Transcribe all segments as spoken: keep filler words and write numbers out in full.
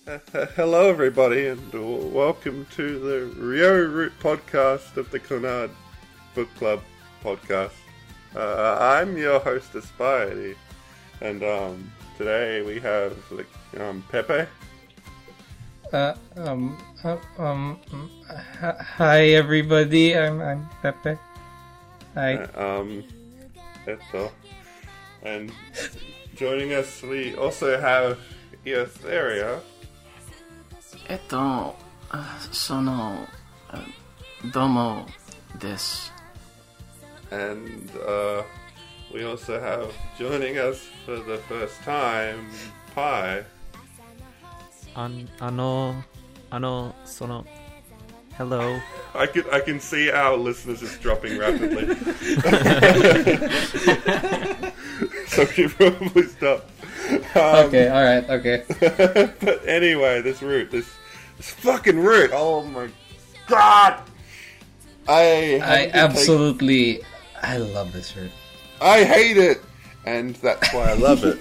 Uh, uh, hello, everybody, and uh, welcome to the Ryo Root podcast of the Clannad Book Club podcast. Uh, I'm your host, Aspiety, and um, today we have like, um, Pepe. Uh, um, uh, um, h- hi everybody, I'm, I'm Pepe. Hi. Uh, um, Eto. And joining us, we also have Eotheria. えっと、その、どうもです。 And uh, we also have joining us for the first time, Pi. あん、あの、あの、その、hello. I can I can see our listeners is dropping rapidly. So we should probably stop. Um, okay, alright, okay. But anyway, this root, this this fucking root. Oh my god! I I absolutely, take... I love this root. I hate it, and that's why I love it.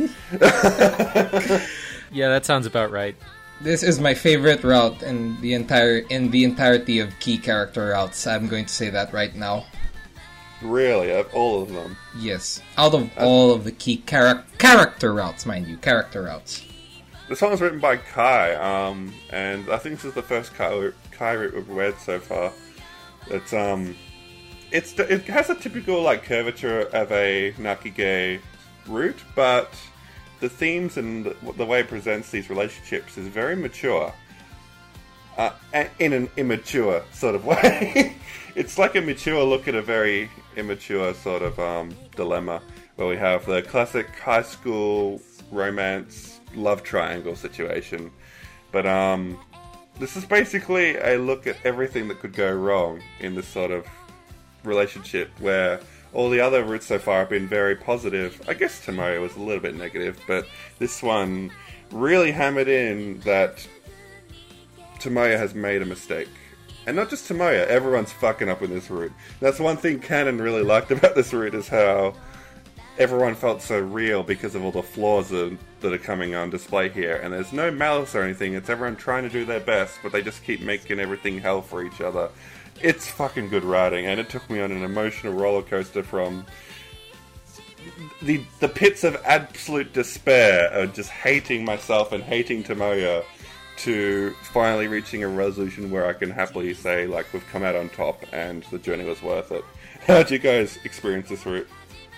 Yeah, that sounds about right. This is my favorite route in the entire in the entirety of key character routes. I'm going to say that right now. Really, of all of them? Yes, out of uh, all of the key char- character routes, mind you, character routes. The song was written by Kai, um, and I think this is the first Kai, Kai route we've read so far. It's um, it's it has a typical like curvature of a Nakige route, but the themes and the, the way it presents these relationships is very mature, uh, in an immature sort of way. It's like a mature look at a very immature sort of um, dilemma, where we have the classic high school romance love triangle situation. But um, this is basically a look at everything that could go wrong in this sort of relationship, where all the other routes so far have been very positive. I guess Tomoyo was a little bit negative, but this one really hammered in that Tomoyo has made a mistake. And not just Tomoyo, everyone's fucking up in this route. That's one thing Canon really liked about this route, is how everyone felt so real because of all the flaws that, that are coming on display here. And there's no malice or anything, it's everyone trying to do their best, but they just keep making everything hell for each other. It's fucking good writing, and it took me on an emotional roller coaster from the the pits of absolute despair of just hating myself and hating Tomoyo, to finally reaching a resolution where I can happily say, like, we've come out on top and the journey was worth it. How'd you guys experience this route?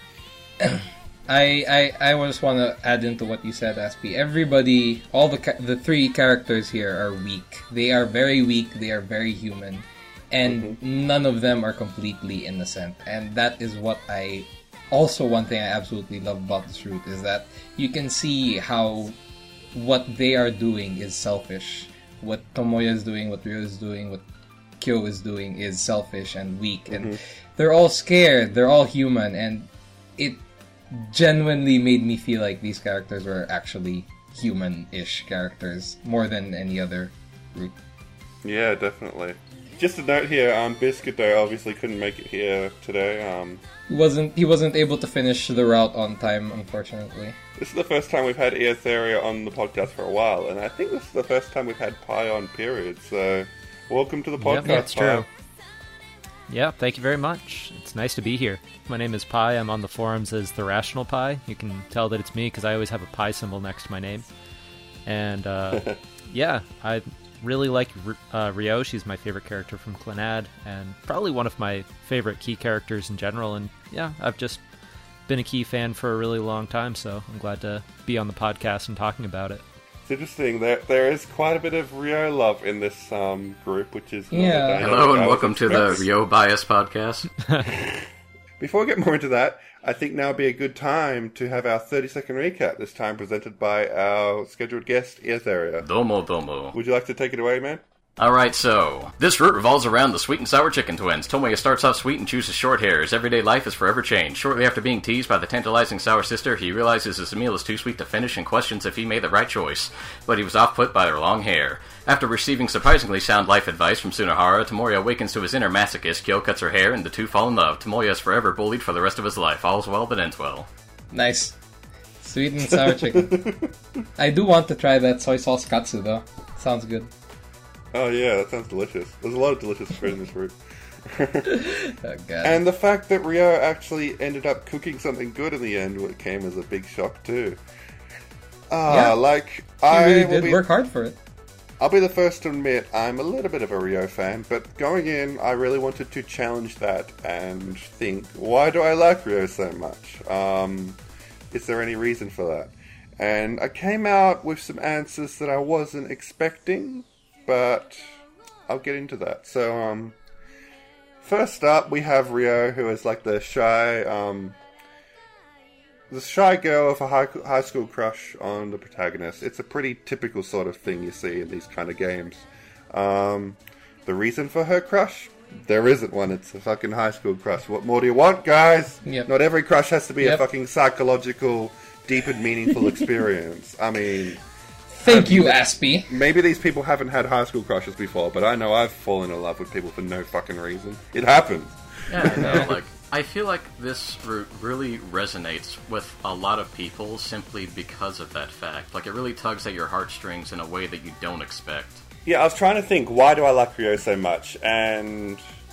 I I I just want to add into what you said, Aspie. Everybody, all the ca- the three characters here are weak. They are very weak. They are very human, and mm-hmm. none of them are completely innocent. And that is what I also one thing I absolutely love about this route, is that you can see how what they are doing is selfish. What Tomoyo is doing, what Ryo is doing, what Kyo is doing is selfish and weak. Mm-hmm. And they're all scared. They're all human. And it genuinely made me feel like these characters were actually human-ish characters more than any other group. Yeah, definitely. Just a note here, um, Biscuit though obviously couldn't make it here today. Um, he wasn't he wasn't able to finish the route on time, unfortunately. This is the first time we've had Eotheria on the podcast for a while, and I think this is the first time we've had Pi on, period. So, welcome to the podcast, Yep, that's Pi. true. Yeah, thank you very much. It's nice to be here. My name is Pi. I'm on the forums as The Rational Pi. You can tell that it's me because I always have a Pi symbol next to my name. And, uh, yeah, I really like uh, Ryo. She's my favorite character from Clannad, and probably one of my favorite key characters in general. And, yeah, I've just been a key fan for a really long time, so I'm glad to be on the podcast and talking about it. It's interesting, there there is quite a bit of Ryo love in this um, group, which is... Yeah. Hello and welcome to the Ryo Bias podcast. Before we get more into that, I think now would be a good time to have our thirty second recap, this time presented by our scheduled guest, Eotheria. Domo domo. Would you like to take it away, man? Alright, so, this route revolves around the sweet and sour chicken twins. Tomoyo starts off sweet and chooses short hair. His everyday life is forever changed. Shortly after being teased by the tantalizing sour sister, he realizes his meal is too sweet to finish and questions if he made the right choice. But he was off-put by her long hair. After receiving surprisingly sound life advice from Tsunohara, Tomoyo awakens to his inner masochist. Kyo cuts her hair, and the two fall in love. Tomoyo is forever bullied for the rest of his life. All's well that ends well. Nice. Sweet and sour chicken. I do want to try that soy sauce katsu though. Sounds good. Oh yeah, that sounds delicious. There's a lot of delicious food in this route. Oh, God. And the fact that Ryo actually ended up cooking something good in the end came as a big shock too. Ah, Yeah. like He I really will did be, work hard for it. I'll be the first to admit I'm a little bit of a Ryo fan, but going in, I really wanted to challenge that and think, why do I like Ryo so much? Um, is there any reason for that? And I came out with some answers that I wasn't expecting, but I'll get into that. So, um, first up, we have Ryo, who is like the shy, um, the shy girl with a high, high school crush on the protagonist. It's a pretty typical sort of thing you see in these kind of games. Um, the reason for her crush? There isn't one. It's a fucking high school crush. What more do you want, guys? Yep. Not every crush has to be Yep. a fucking psychological, deep and meaningful experience. I mean, Thank you, Aspie. maybe these people haven't had high school crushes before, but I know I've fallen in love with people for no fucking reason. It happens. Yeah, I know. Like, I feel like this route really resonates with a lot of people simply because of that fact. Like, it really tugs at your heartstrings in a way that you don't expect. Yeah, I was trying to think, why do I like Ryo so much? And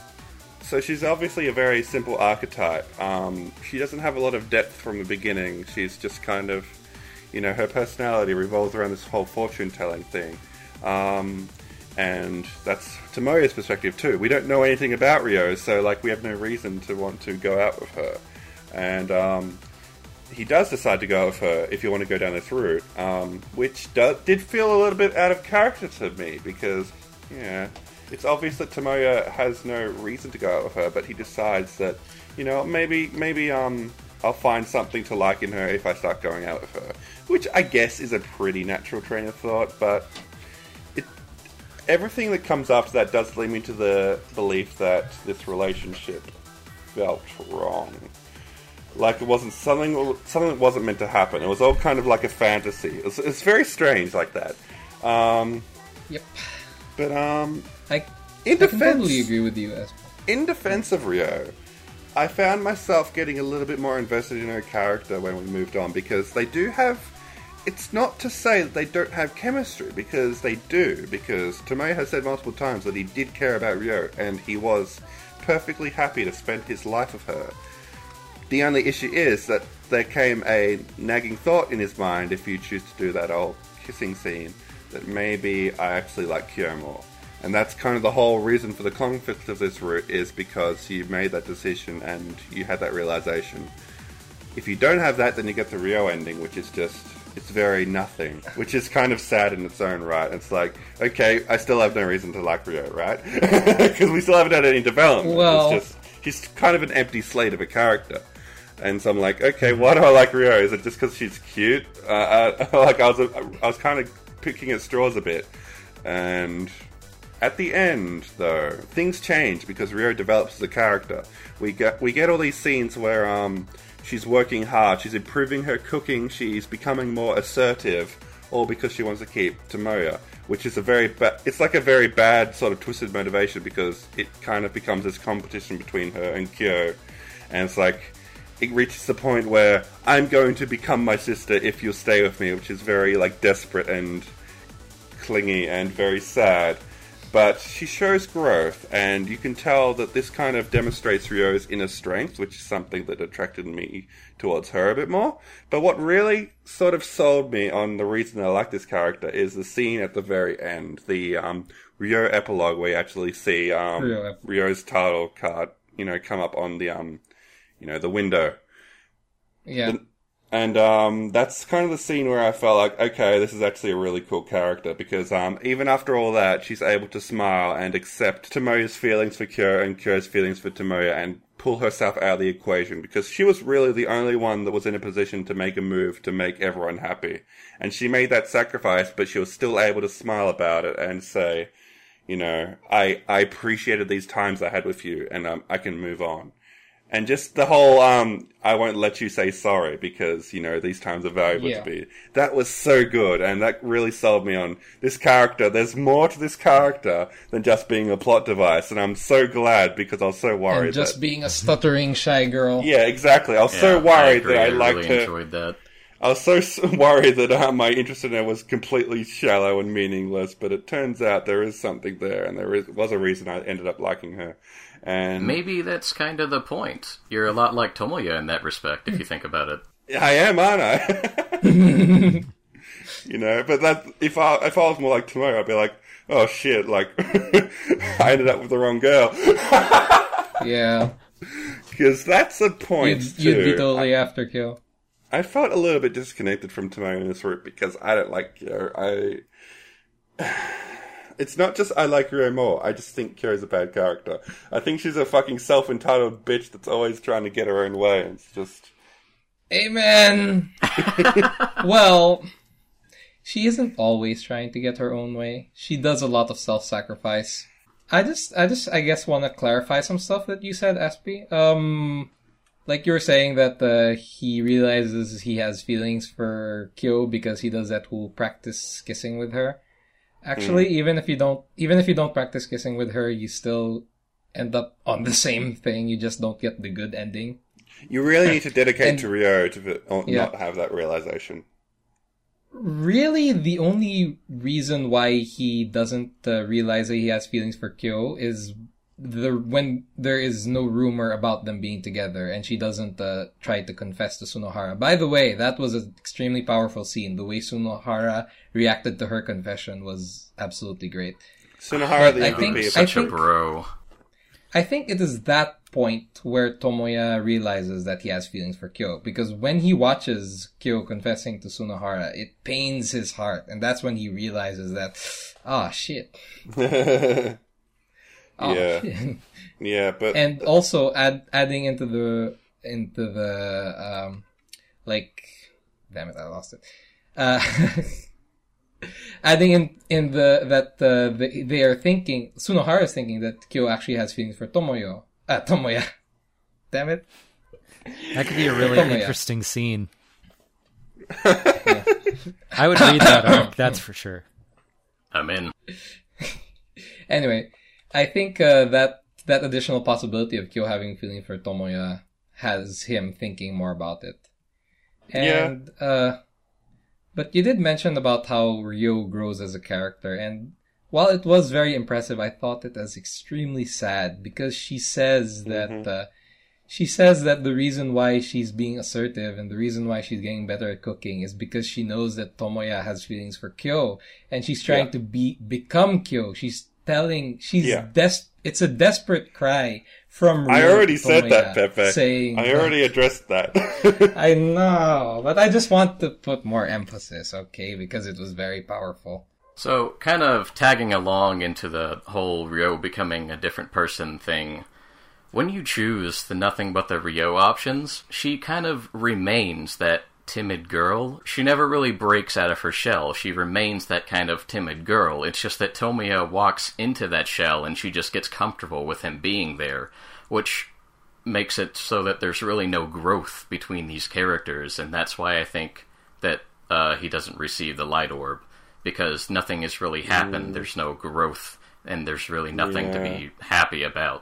so she's obviously a very simple archetype. Um, she doesn't have a lot of depth from the beginning. She's just kind of, you know, her personality revolves around this whole fortune-telling thing. Um, and that's Tomoya's perspective too. We don't know anything about Ryo, so like we have no reason to want to go out with her. And um, he does decide to go out with her if you want to go down this route, um, which do- did feel a little bit out of character to me because, yeah, it's obvious that Tomoya has no reason to go out with her, but he decides that, you know, maybe maybe um I'll find something to like in her if I start going out with her, which I guess is a pretty natural train of thought, but it everything that comes after that does lead me to the belief that this relationship felt wrong. Like it wasn't something something that wasn't meant to happen. It was all kind of like a fantasy. It's, it's very strange like that. Um, Yep. but um, I, in I can defense, totally agree with you, Aspie. in defense of Ryo, I found myself getting a little bit more invested in her character when we moved on because they do have. It's not to say that they don't have chemistry because they do. Because Tomoya has said multiple times that he did care about Ryo and he was perfectly happy to spend his life with her. The only issue is that there came a nagging thought in his mind, if you choose to do that old kissing scene, that maybe I actually like Kyo more. And that's kind of the whole reason for the conflict of this route, is because you made that decision and you had that realization. If you don't have that, then you get the Ryo ending, which is just, it's very nothing, which is kind of sad in its own right. It's like, okay, I still have no reason to like Ryo, right? Because we still haven't had any development. Well- It's just, she's kind of an empty slate of a character. And so I'm like, okay, why do I like Ryo? Is it just because she's cute? Uh, uh, like I was, I was kind of picking at straws a bit. And at the end, though, things change because Ryo develops as a character. We get we get all these scenes where um she's working hard, she's improving her cooking, she's becoming more assertive, all because she wants to keep Tomoya, which is a very ba- it's like a very bad sort of twisted motivation because it kind of becomes this competition between her and Kyo, and it's like. It reaches the point where I'm going to become my sister if you'll stay with me, which is very like desperate and clingy and very sad. But she shows growth, and you can tell that this kind of demonstrates Ryo's inner strength, which is something that attracted me towards her a bit more. But what really sort of sold me on the reason I like this character is the scene at the very end, the um, Ryo epilogue, where you actually see um, Ryo. Ryo's title card, you know, come up on the um. You know, the window. Yeah. And um, that's kind of the scene where I felt like, okay, this is actually a really cool character. Because um, even after all that, she's able to smile and accept Tomoya's feelings for Kyo and Kyo's feelings for Tomoya and pull herself out of the equation. Because she was really the only one that was in a position to make a move to make everyone happy. And she made that sacrifice, but she was still able to smile about it and say, you know, I, I appreciated these times I had with you and um, I can move on. And just the whole, um, I won't let you say sorry because, you know, these times are valuable Yeah. to me. That was so good, and that really sold me on this character. There's more to this character than just being a plot device, and I'm so glad because I was so worried And just that... being a stuttering, shy girl. Yeah, exactly. I was Yeah, so I worried agree. that I, I liked really her... enjoyed that. I was so worried that uh, my interest in her was completely shallow and meaningless, but it turns out there is something there, and there is, was a reason I ended up liking her. And maybe that's kind of the point. You're a lot like Tomoya in that respect, if you think about it. I am, aren't I? You know, but that if I if I was more like Tomoya, I'd be like, oh shit, like I ended up with the wrong girl. Yeah, because that's a point. You'd, too. you'd be totally I, after Kyo. I felt a little bit disconnected from Tomoya in this route because I don't like Kyo. I. It's not just I like Ryo more. I just think Kyo's a bad character. I think she's a fucking self-entitled bitch that's always trying to get her own way. It's just. Amen. Well. She isn't always trying to get her own way. She does a lot of self-sacrifice. I just, I just, I guess, want to clarify some stuff that you said, Aspie. Um, like you were saying that uh, he realizes he has feelings for Kyo because he does that whole practice kissing with her. Actually, mm. even if you don't, even if you don't practice kissing with her, you still end up on the same thing. You just don't get the good ending. You really need to dedicate and, to Ryo to not yeah. have that realization. Really, the only reason why he doesn't uh, realize that he has feelings for Kyo is the when there is no rumor about them being together, and she doesn't uh, try to confess to Sunohara. By the way, that was an extremely powerful scene. The way Sunohara reacted to her confession was absolutely great. Sunohara, the I M V P, think, is such I a think, bro. I think it is that point where Tomoya realizes that he has feelings for Kyo, because when he watches Kyo confessing to Sunohara, it pains his heart, and that's when he realizes that, ah, oh, shit. oh, yeah, shit. Yeah, but and also add adding into the into the um, like, damn it, I lost it. Uh, adding in in the that uh, they, they are thinking, Sunohara is thinking that Kyo actually has feelings for Tomoyo. Ah, Tomoya. Damn it. That could be a really Tomoya. interesting scene. Yeah. I would read that arc, that's for sure. I'm in. Anyway, I think uh, that that additional possibility of Kyo having feeling for Tomoya has him thinking more about it. And, yeah. uh, but you did mention about how Ryo grows as a character, and while it was very impressive, I thought it as extremely sad because she says that mm-hmm. uh, she says that the reason why she's being assertive and the reason why she's getting better at cooking is because she knows that Tomoya has feelings for Kyo, and she's trying yeah. to be become Kyo. She's telling she's yeah. des- it's a desperate cry from Ryo I already to said Tomoya, that, Pepe. Saying I already that, addressed that. I know, but I just want to put more emphasis, okay, because it was very powerful. So, kind of tagging along into the whole Ryo becoming a different person thing, when you choose the nothing but the Ryo options, she kind of remains that timid girl. She never really breaks out of her shell. She remains that kind of timid girl. It's just that Tomoya walks into that shell and she just gets comfortable with him being there, which makes it so that there's really no growth between these characters, and that's why I think that uh, he doesn't receive the light orb. Because nothing has really happened, mm. there's no growth, and there's really nothing yeah. to be happy about.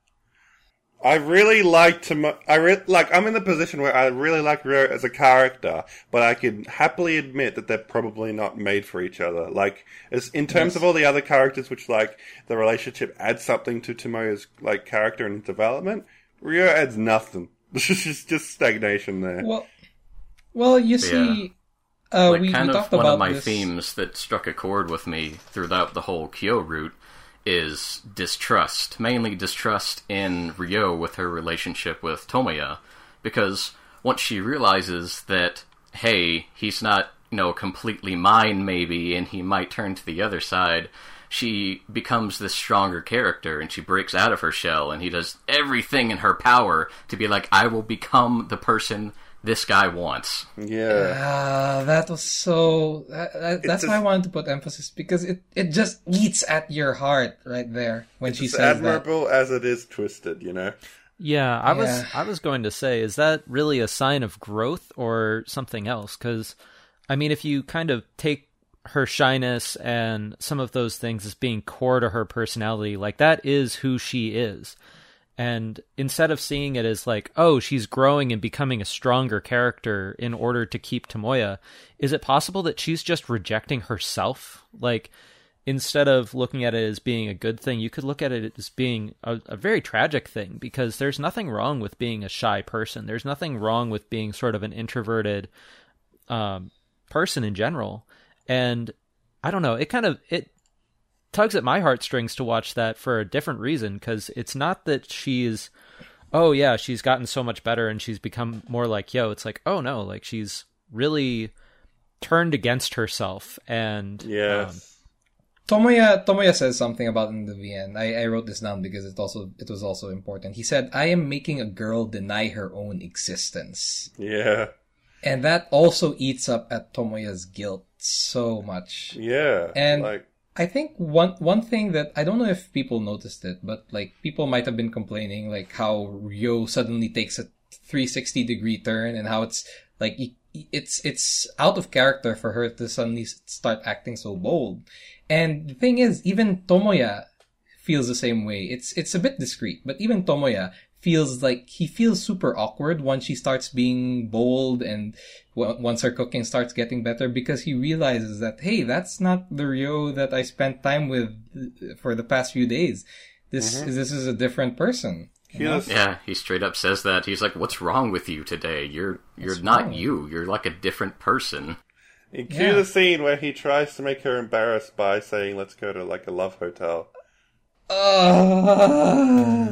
I really like to, I re- like, I'm in the position where I really like Ryo as a character, but I can happily admit that they're probably not made for each other. Like, as in terms yes. of all the other characters, which, like, the relationship adds something to Tomoya's, like, character and development, Ryo adds nothing. This is just stagnation there. Well, well, you see... Yeah. Uh, like, we, kind we of one about of my this. themes that struck a chord with me throughout the whole Kyo route is distrust. Mainly distrust in Ryo with her relationship with Tomoya. Because once she realizes that, hey, he's not, you know, completely mine maybe, and he might turn to the other side, she becomes this stronger character, and she breaks out of her shell, and he does everything in her power to be like, I will become the person this guy wants. Yeah. Uh, that was so... Uh, that's why I wanted to put emphasis, because it, it just eats at your heart right there when it's she as says admirable that. as it is twisted, you know? Yeah, I yeah. was I was going to say, is that really a sign of growth or something else? Because, I mean, if you kind of take her shyness and some of those things as being core to her personality, like, that is who she is. And instead of seeing it as like, oh, she's growing and becoming a stronger character in order to keep Tomoya, is it possible that she's just rejecting herself? Like, instead of looking at it as being a good thing, you could look at it as being a, a very tragic thing, because there's nothing wrong with being a shy person. There's nothing wrong with being sort of an introverted um, person in general. And I don't know, it kind of, it tugs at my heartstrings to watch that for a different reason, because it's not that she's, oh yeah, she's gotten so much better and she's become more like Yo. It's like, oh no, like she's really turned against herself. And yes. um, Tomoya Tomoya says something about in the V N. I, I wrote this down because it also it was also important. He said, "I am making a girl deny her own existence." Yeah. And that also eats up at Tomoya's guilt so much. Yeah. And like I think one one thing that I don't know if people noticed it, but like people might have been complaining like how Ryo suddenly takes a three sixty degree turn and how it's like it's it's out of character for her to suddenly start acting so bold. And the thing is, even Tomoya feels the same way. It's it's a bit discreet, but even Tomoya feels like he feels super awkward once she starts being bold and w- once her cooking starts getting better, because he realizes that, hey, that's not the Ryo that I spent time with for the past few days. This mm-hmm. this is a different person. You know? Yeah, he straight up says that. He's like, "What's wrong with you today? You're you're What's not wrong? you. You're like a different person." You cue Yeah. the scene where he tries to make her embarrassed by saying, "Let's go to like a love hotel." Uh,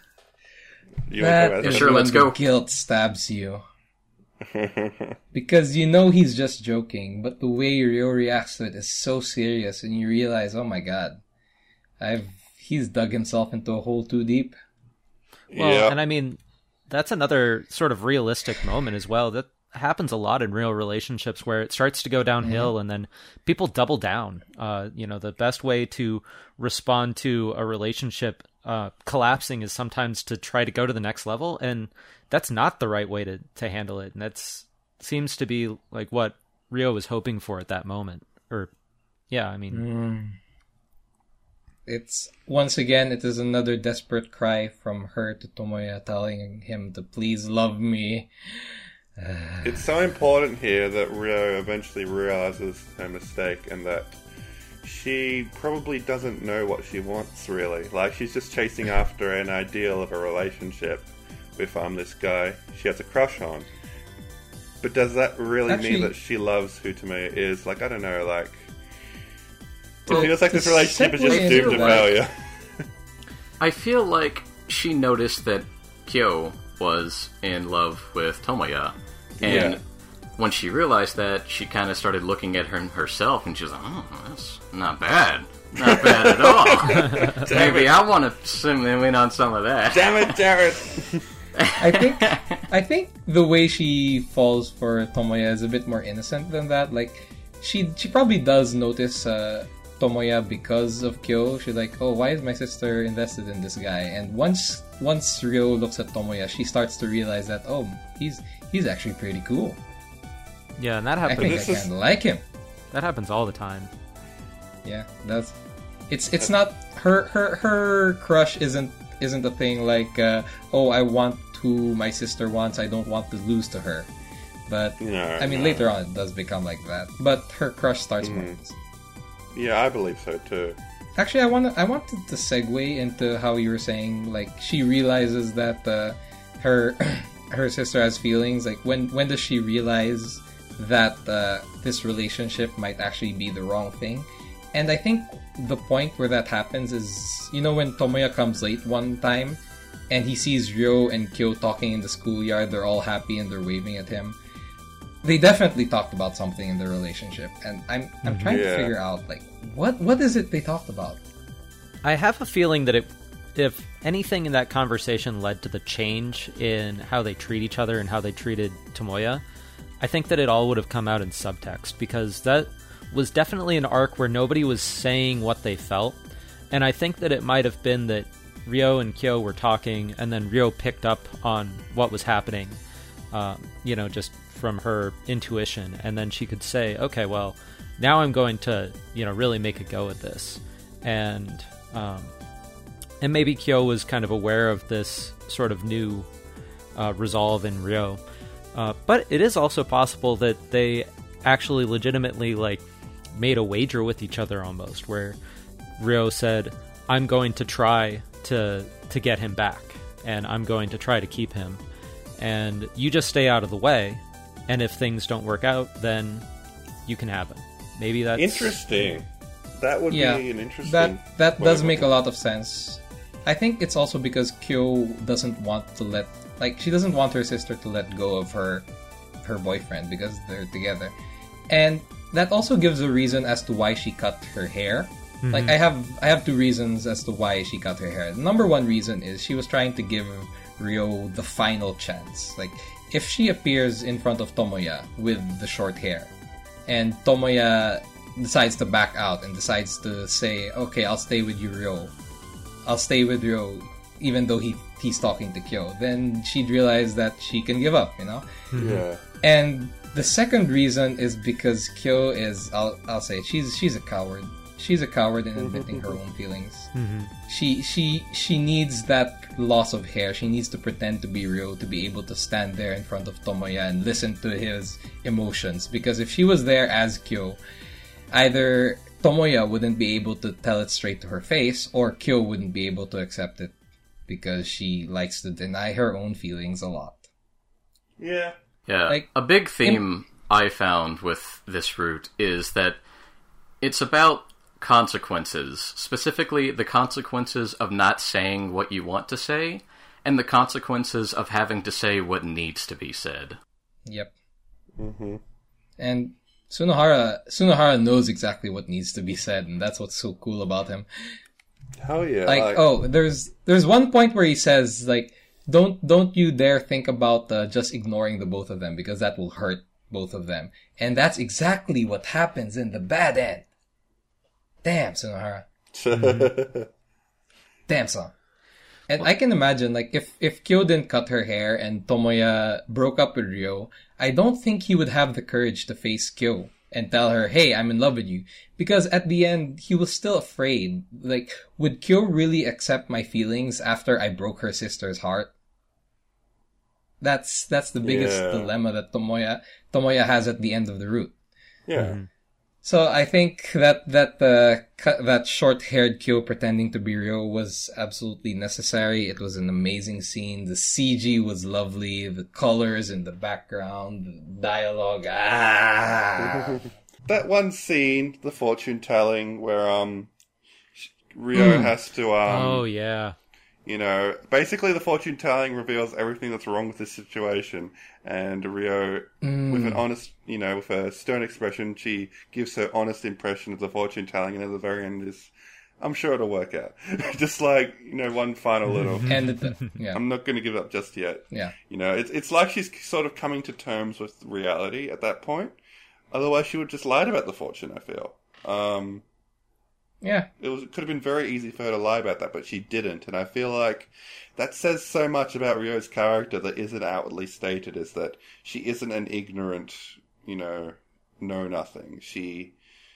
You that want to is go Sure, when let's the go. guilt stabs you. back Because you know he's just joking, but the way Ryo reacts to it is so serious, and you realize, oh my god, I've he's dug himself into a hole too deep. Well, yeah. and I mean, that's another sort of realistic moment as well. That happens a lot in real relationships where it starts to go downhill and then people double down. Uh, you know, the best way to respond to a relationship uh, collapsing is sometimes to try to go to the next level, and that's not the right way to, to handle it. And that's seems to be like what Ryo was hoping for at that moment. Or, yeah, I mean... Mm. It's, once again, it is another desperate cry from her to Tomoya telling him to please love me. It's so important here that Ryo eventually realizes her mistake and that she probably doesn't know what she wants, really. Like, she's just chasing after an ideal of a relationship with um this guy she has a crush on. But does that really Actually- mean that she loves who Tomoya is? Like, I don't know, like... It Well, feels like to this relationship is segue just doomed to into that- failure. I feel like she noticed that Kyo was in love with Tomoya, and Yeah. when she realized that, she kind of started looking at her herself, and she was like, "Oh, that's not bad, not bad at all. Maybe I want to swim in on some of that." Damn it, Jared! I think I think the way she falls for Tomoya is a bit more innocent than that. Like, she she probably does notice uh, Tomoya because of Kyo. She's like, oh, why is my sister invested in this guy? And once once Ryo looks at Tomoya, she starts to realize that, oh, he's he's actually pretty cool. Yeah, and that I happens. think I this is- kind of like him. That happens all the time. Yeah, that's it's it's not her her her crush isn't isn't a thing like uh, oh, I want who my sister wants, I don't want to lose to her. But No, I mean, no. later on it does become like that. But her crush starts Mm. once. Yeah, I believe so too. Actually, I want I wanted to segue into how you were saying, like, she realizes that uh, her her sister has feelings. Like, when when does she realize that uh, this relationship might actually be the wrong thing? And I think the point where that happens is, you know, when Tomoya comes late one time and he sees Ryo and Kyo talking in the schoolyard, they're all happy and they're waving at him. They definitely talked about something in their relationship, and I'm I'm trying Yeah. to figure out, like, what what is it they talked about? I have a feeling that it, if anything in that conversation led to the change in how they treat each other and how they treated Tomoya, I think that it all would have come out in subtext, because that was definitely an arc where nobody was saying what they felt, and I think that it might have been that Ryo and Kyo were talking, and then Ryo picked up on what was happening, uh, you know, just from her intuition, and then she could say, okay, well, now I'm going to, you know, really make a go at this. And um, and maybe Kyo was kind of aware of this sort of new uh, resolve in Ryo. Uh, but it is also possible that they actually legitimately like made a wager with each other almost, where Ryo said, I'm going to try to to get him back, and I'm going to try to keep him, and you just stay out of the way, and if things don't work out, then you can have him. Maybe that's... Interesting. That would yeah, be an interesting... That, that does make to... a lot of sense. I think it's also because Kyo doesn't want to let... Like, she doesn't want her sister to let go of her her boyfriend because they're together. And that also gives a reason as to why she cut her hair. Mm-hmm. Like, I have I have two reasons as to why she cut her hair. The number one reason is she was trying to give Ryo the final chance. Like, if she appears in front of Tomoya with the short hair, and Tomoya decides to back out and decides to say, okay, I'll stay with you, Ryo. I'll stay with Ryo, even though he he's talking to Kyo, then she'd realize that she can give up, you know? Yeah. And the second reason is because Kyo is, I'll I'll say, she's she's a coward. She's a coward in admitting her own feelings. Mm-hmm. She she she needs that loss of hair. She needs to pretend to be Ryo to be able to stand there in front of Tomoya and listen to his emotions. Because if she was there as Kyo, either Tomoya wouldn't be able to tell it straight to her face, or Kyo wouldn't be able to accept it because she likes to deny her own feelings a lot. Yeah. Yeah. Like, a big theme in... I found with this route is that it's about consequences, specifically the consequences of not saying what you want to say, and the consequences of having to say what needs to be said. Yep. Mm-hmm. And Sunohara Sunohara knows exactly what needs to be said, and that's what's so cool about him. Hell yeah! Like, like... oh, there's there's one point where he says, like, don't don't you dare think about uh, just ignoring the both of them, because that will hurt both of them. And that's exactly what happens in the bad end. Damn, Sunohara. Mm-hmm. Damn, son. And I can imagine, like, if, if Kyo didn't cut her hair and Tomoya broke up with Ryo, I don't think he would have the courage to face Kyo and tell her, hey, I'm in love with you. Because at the end, he was still afraid. Like, would Kyo really accept my feelings after I broke her sister's heart? That's that's the biggest yeah. dilemma that Tomoya Tomoya has at the end of the route. Yeah. Mm-hmm. So I think that that uh, cu- that short-haired Kyo pretending to be Ryo was absolutely necessary. It was an amazing scene. The C G was lovely. The colors in the background, the dialogue. Ah. That one scene, the fortune telling, where um Ryo Mm. has to um oh, yeah. you know, basically the fortune telling reveals everything that's wrong with this situation, and Ryo, Mm. with an honest, you know, with a stern expression, she gives her honest impression of the fortune telling, and at the very end is, I'm sure it'll work out. Just like, you know, one final little, And it, yeah, I'm not going to give up just yet. yeah. You know, it's it's like she's sort of coming to terms with reality at that point. Otherwise, she would just lied about the fortune, I feel. Um... Yeah. It was it could have been very easy for her to lie about that, but she didn't. And I feel like that says so much about Ryo's character that isn't outwardly stated, is that she isn't an ignorant, you know, know-nothing. She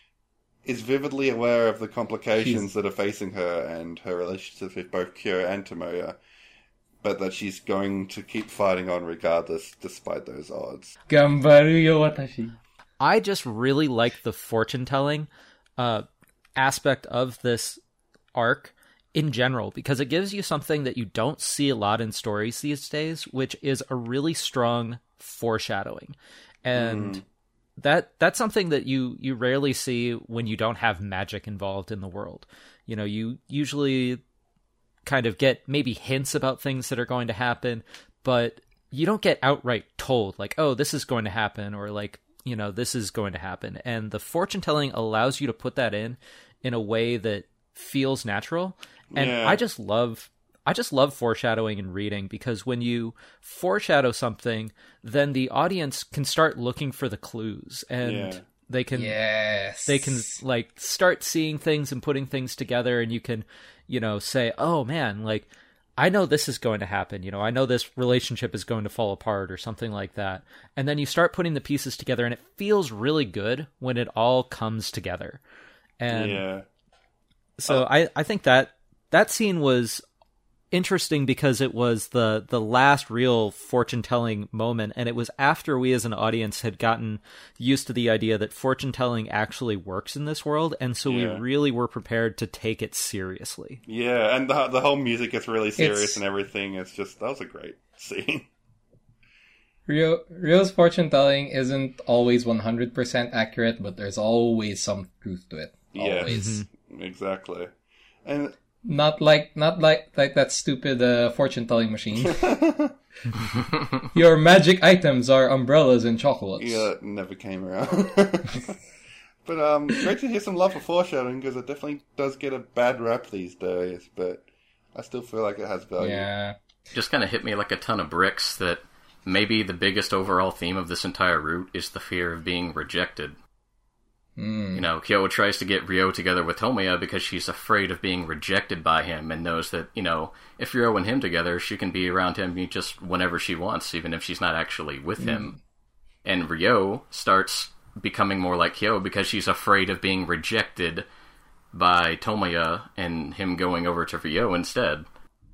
is vividly aware of the complications She's... that are facing her and her relationship with both Kyo and Tomoya, but that she's going to keep fighting on regardless, despite those odds. Gambaru yo watashi. I just really like the fortune-telling uh, aspect of this arc in general, because it gives you something that you don't see a lot in stories these days, which is a really strong foreshadowing. And mm. that that's something that you, you rarely see when you don't have magic involved in the world. You know, you usually kind of get maybe hints about things that are going to happen, but you don't get outright told, like, oh, this is going to happen, or like, you know, this is going to happen. And the fortune telling allows you to put that in in a way that feels natural. And yeah. I just love I just love foreshadowing in reading, because when you foreshadow something, then the audience can start looking for the clues, and yeah. they can yes. they can like start seeing things and putting things together, and you can, you know, say, oh man, like, I know this is going to happen, you know, I know this relationship is going to fall apart or something like that. And then you start putting the pieces together, and it feels really good when it all comes together. And yeah. so oh. I, I think that that scene was interesting because it was the the last real fortune-telling moment, and it was after we as an audience had gotten used to the idea that fortune-telling actually works in this world, and so Yeah. we really were prepared to take it seriously. Yeah, and the the whole music is really serious It's- and everything. It's just, that was a great scene. Rio, Rio's fortune telling isn't always one hundred percent accurate, but there's always some truth to it. Yes, Always. exactly. And Not like not like like that stupid uh, fortune telling machine. Your magic items are umbrellas and chocolates. yeah, it never came around. But um, great to hear some love for foreshadowing, because it definitely does get a bad rap these days, but I still feel like it has value. Yeah. Just kind of hit me like a ton of bricks that maybe the biggest overall theme of this entire route is the fear of being rejected. Mm. You know, Kyo tries to get Ryo together with Tomoya because she's afraid of being rejected by him and knows that, you know, if Ryo and him together, she can be around him just whenever she wants, even if she's not actually with Mm. him. And Ryo starts becoming more like Kyo because she's afraid of being rejected by Tomoya and him going over to Ryo instead.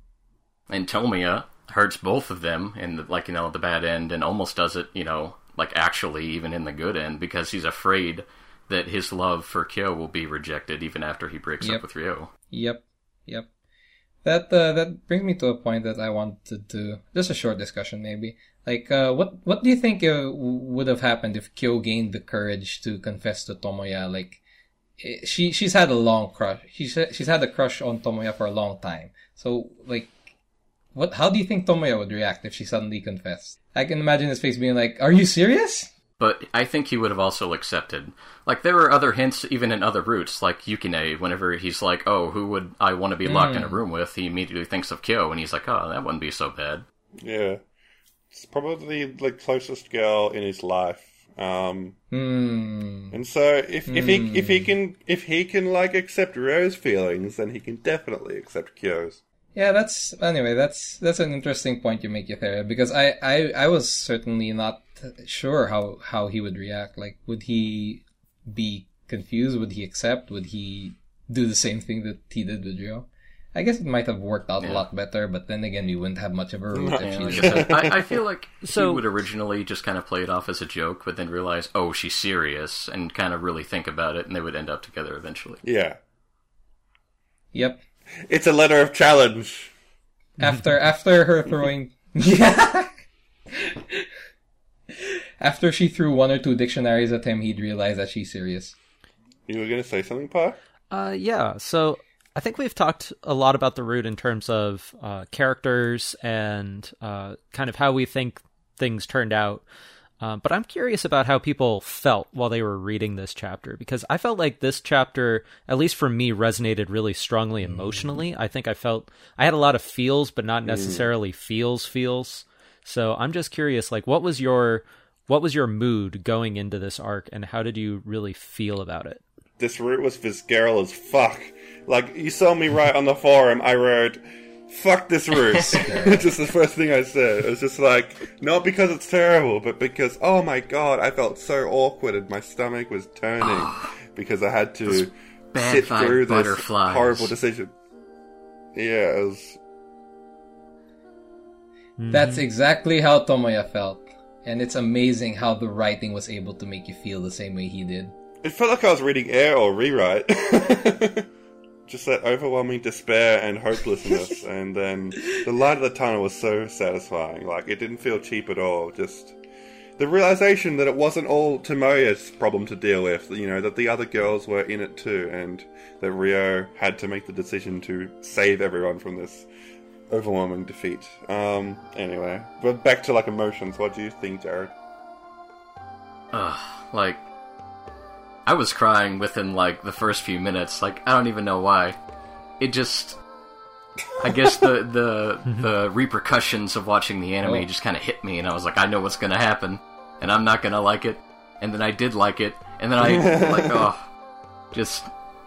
And Tomoya hurts both of them in the, like, you know, the bad end, and almost does it, you know, like actually even in the good end, because he's afraid that his love for Kyo will be rejected even after he breaks Yep. up with Ryo. Yep. Yep. That uh, that brings me to a point that I wanted to just a short discussion maybe. Like, uh, what what do you think uh, w- would have happened if Kyo gained the courage to confess to Tomoya? Like, eh, she she's had a long crush. She's she's had a crush on Tomoya for a long time. So, like, what? How do you think Tomoya would react if she suddenly confessed? I can imagine his face being like, "Are you serious?" But I think he would have also accepted. Like, there were other hints even in other routes, like Yukine, whenever he's like, oh, who would I want to be locked in a room with, he immediately thinks of Kyo, and he's like, oh, that wouldn't be so bad. Yeah. It's probably the closest girl in his life. Um, Hmm. and so if if he if he can if he can like accept Ryo's feelings, then he can definitely accept Kyo's. Yeah, that's anyway. That's that's an interesting point you make, Eutheria, because I, I I was certainly not sure how how he would react. Like, would he be confused? Would he accept? Would he do the same thing that he did with Ryo? I guess it might have worked out Yeah. a lot better, but then again, we wouldn't have much of a route if Yeah, she like I, did. said, I, I feel like So- he would originally just kind of play it off as a joke, but then realize, oh, she's serious, and kind of really think about it, and they would end up together eventually. Yeah. Yep. It's a letter of challenge. After after her throwing, yeah. After she threw one or two dictionaries at him, he'd realize that she's serious. You were going to say something, Pa? Uh, yeah, so I think we've talked a lot about the route in terms of uh, characters and uh, kind of how we think things turned out. Um, but I'm curious about how people felt while they were reading this chapter, because I felt like this chapter, at least for me, resonated really strongly emotionally. I think I felt I had a lot of feels, but not necessarily feels feels. So I'm just curious, like, what was your what was your mood going into this arc, and how did you really feel about it? This route was visceral as fuck. Like, you saw me write on the forum, I wrote, fuck this route. It's just the first thing I said. It was just like, not because it's terrible, but because, oh my god, I felt so awkward and my stomach was turning because I had to bad sit vibe through this butterflies. horrible decision. Yeah, it was... That's exactly how Tomoya felt. And it's amazing how the writing was able to make you feel the same way he did. It felt like I was reading Air or Rewrite. Just that overwhelming despair and hopelessness, and then the light of the tunnel was so satisfying. Like, it didn't feel cheap at all. Just the realization that it wasn't all Tomoya's problem to deal with, you know, that the other girls were in it too, and that Ryo had to make the decision to save everyone from this overwhelming defeat. Um, anyway, but back to, like, emotions. What do you think, Jared? Ugh, like, I was crying within, like, the first few minutes. Like, I don't even know why. It just... I guess the the, the repercussions of watching the anime Oh. just kind of hit me, and I was like, I know what's gonna happen, and I'm not gonna like it. And then I did like it, and then I, like, oh, just...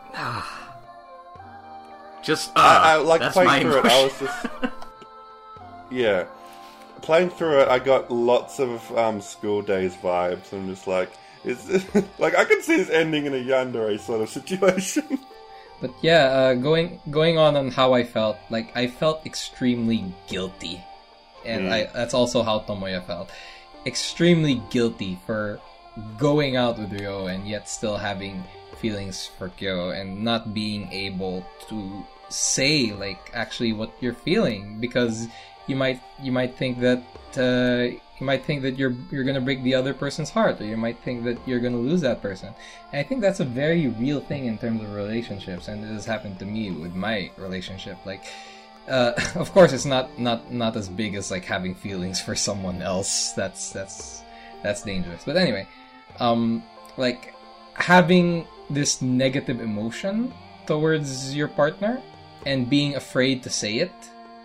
just, uh, I, I like that's my playing through it. I emotion. was just, yeah, playing through it. I got lots of um, school days vibes. I'm just like, it's like I can see this ending in a yandere sort of situation. But yeah, uh, going going on on how I felt, like I felt extremely guilty, and Mm. I that's also how Tomoya felt, extremely guilty for going out with Ryo and yet still having feelings for Kyo and not being able to say like actually what you're feeling, because you might you might think that uh, you might think that you're you're gonna break the other person's heart, or you might think that you're gonna lose that person. And I think that's a very real thing in terms of relationships, and it has happened to me with my relationship. Like, uh, of course, it's not not not as big as like having feelings for someone else. That's that's that's dangerous. But anyway, um, like having this negative emotion towards your partner and being afraid to say it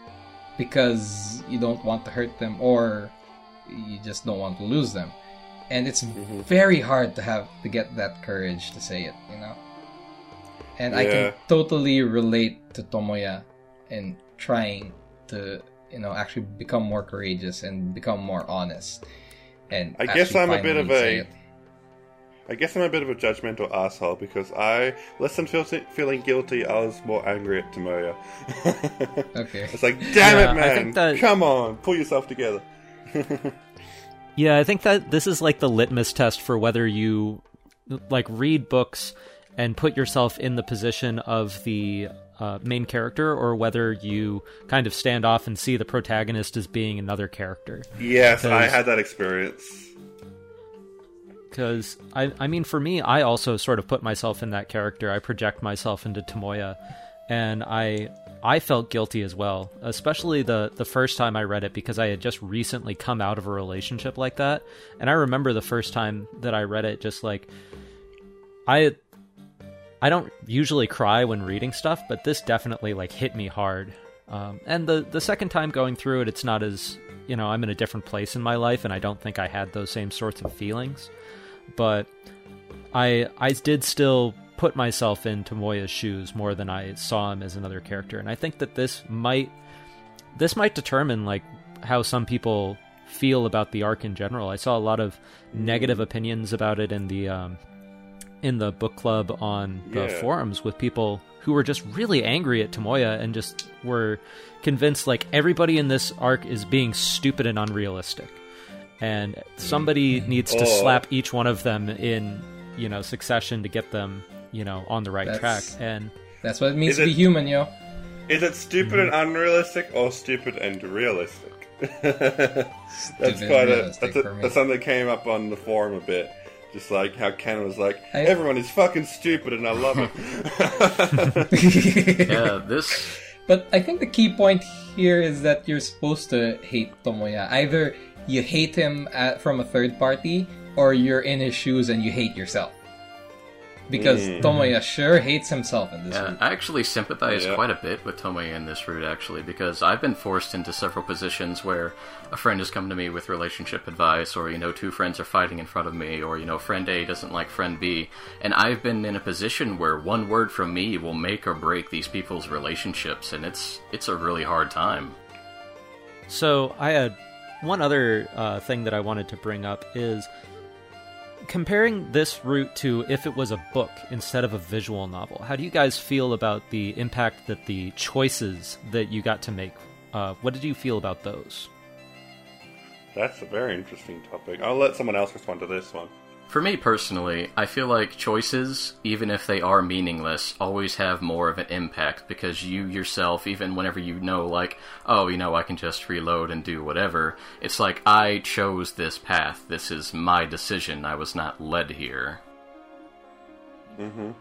because you don't want to hurt them, or you just don't want to lose them. And it's Mhm. very hard to have to get that courage to say it, you know? And I can Yeah. totally relate to Tomoya in trying to, you know, actually become more courageous and become more honest. And I guess actually I'm a bit finally of say a- it. I guess I'm a bit of a judgmental asshole because I, less than feel, feeling guilty, I was more angry at Tomoya. Okay. It's like, damn Yeah, it, man! I think that- Come on, pull yourself together. Yeah, I think that this is like the litmus test for whether you like read books and put yourself in the position of the uh, main character, or whether you kind of stand off and see the protagonist as being another character. Yes, I Because- had that experience. Because, I, I mean, for me, I also sort of put myself in that character. I project myself into Tomoya, and I I felt guilty as well, especially the, the first time I read it, because I had just recently come out of a relationship like that. And I remember the first time that I read it, just like, I I don't usually cry when reading stuff, but this definitely like hit me hard. Um, and the, the second time going through it, it's not as, you know, I'm in a different place in my life, and I don't think I had those same sorts of feelings. But I I did still put myself in Tomoya's shoes more than I saw him as another character, and I think that this might this might determine like how some people feel about the arc in general. I saw a lot of negative opinions about it in the um, in the book club on the Yeah. forums, with people who were just really angry at Tomoya and just were convinced like everybody in this arc is being stupid and unrealistic. And somebody needs to Oh. slap each one of them in, you know, succession to get them, you know, on the right That's- track. And That's what it means Is to be it- human, yo. Is it stupid and unrealistic, or stupid and realistic? that's and quite a realistic that's, a for me. that's something that came up on the forum a bit. Just like how Ken was like, I- everyone is fucking stupid, and I love it. Yeah, this. But I think the key point here is that you're supposed to hate Tomoya. Either you hate him at, from a third party, or you're in his shoes and you hate yourself. Because Mm. Tomoya sure hates himself in this Yeah, route. I actually sympathize Yeah. quite a bit with Tomoya in this route, actually, because I've been forced into several positions where a friend has come to me with relationship advice, or, you know, two friends are fighting in front of me, or, you know, friend A doesn't like friend B, and I've been in a position where one word from me will make or break these people's relationships, and it's it's a really hard time. so I had one other uh, thing that I wanted to bring up is comparing this route to if it was a book instead of a visual novel. How do you guys feel about the impact that the choices that you got to make? Uh, what did you feel about those? That's a very interesting topic. I'll let someone else respond to this one. For me personally, I feel like choices, even if they are meaningless, always have more of an impact, because you yourself, even whenever you know, like, oh, you know, I can just reload and do whatever, it's like, I chose this path, this is my decision, I was not led here. Mm-hmm.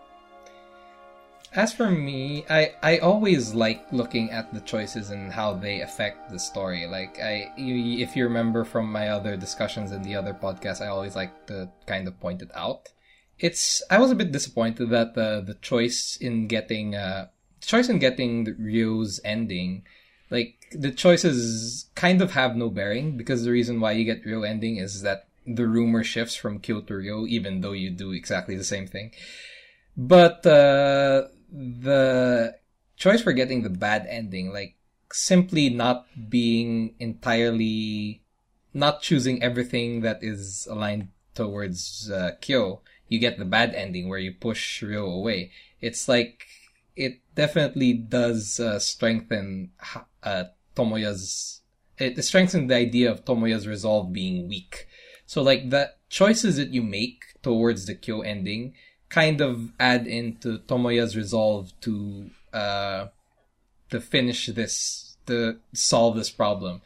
As for me, I, I always like looking at the choices and how they affect the story. Like, I, you, if you remember from my other discussions in the other podcast, I always like to kind of point it out. It's, I was a bit disappointed that the, the choice in getting, uh, choice in getting the Ryo's ending, like, the choices kind of have no bearing, because the reason why you get Ryo ending is that the rumor shifts from Kyo to Ryo, even though you do exactly the same thing. But, uh, the choice for getting the bad ending, like simply not being entirely, not choosing everything that is aligned towards uh, Kyo, you get the bad ending where you push Ryo away. It's like, it definitely does uh, strengthen uh, Tomoya's, it strengthens the idea of Tomoya's resolve being weak. So like the choices that you make towards the Kyo ending kind of add into Tomoya's resolve to, uh, to finish this, to solve this problem.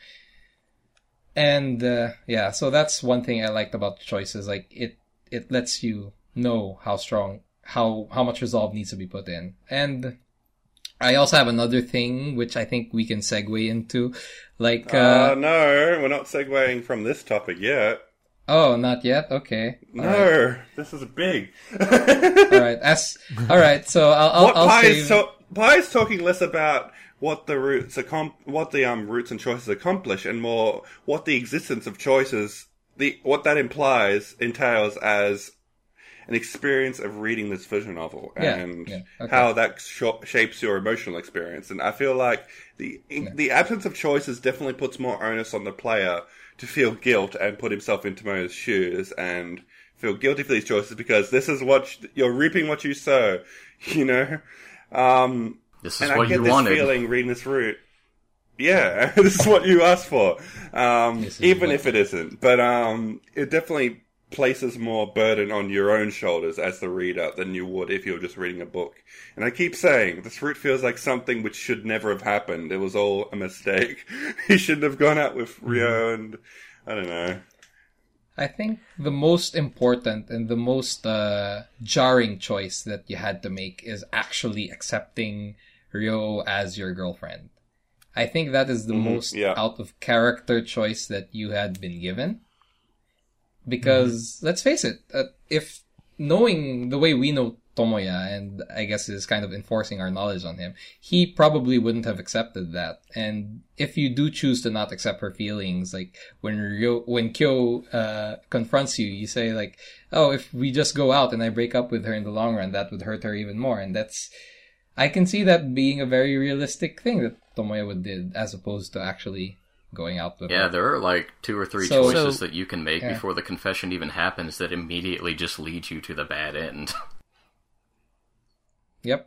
And, uh, yeah, so that's one thing I liked about the choices. Like, it, it lets you know how strong, how, how much resolve needs to be put in. And I also have another thing, which I think we can segue into. Like, uh... Uh, no, we're not segueing from this topic yet. Oh, not yet? Okay. No, right. This is big. Alright, as, alright, so I'll, I'll, what I'll Pi save... is, so, Pi is talking less about what the roots accom- what the um roots and choices accomplish, and more what the existence of choices, the what that implies entails as an experience of reading this visual novel, Yeah, and yeah, okay. how that sh- shapes your emotional experience. And I feel like the Yeah. the absence of choices definitely puts more onus on the player to feel guilt and put himself into Mo's shoes and feel guilty for these choices, because this is what sh- you're reaping what you sow, you know. Um, This is and what I get you this wanted. feeling reading this route. Yeah, this is what you asked for. Um, This is even what- if it isn't. But um, it definitely places more burden on your own shoulders as the reader than you would if you were just reading a book. And I keep saying, this route feels like something which should never have happened. It was all a mistake. He shouldn't have gone out with Ryo, and I don't know. I think the most important and the most uh, jarring choice that you had to make is actually accepting Ryo as your girlfriend. I think that is the Mhm, most yeah. out of character choice that you had been given. Because, let's face it, uh, if knowing the way we know Tomoya, and I guess is kind of enforcing our knowledge on him, he probably wouldn't have accepted that. And if you do choose to not accept her feelings, like when Ryo, when Kyo uh, confronts you, you say like, "Oh, if we just go out and I break up with her in the long run, that would hurt her even more." And that's, I can see that being a very realistic thing that Tomoya would did, as opposed to actually going out with Yeah, her. there are like two or three So- choices So- that you can make Yeah. before the confession even happens that immediately just lead you to the bad end. Yep.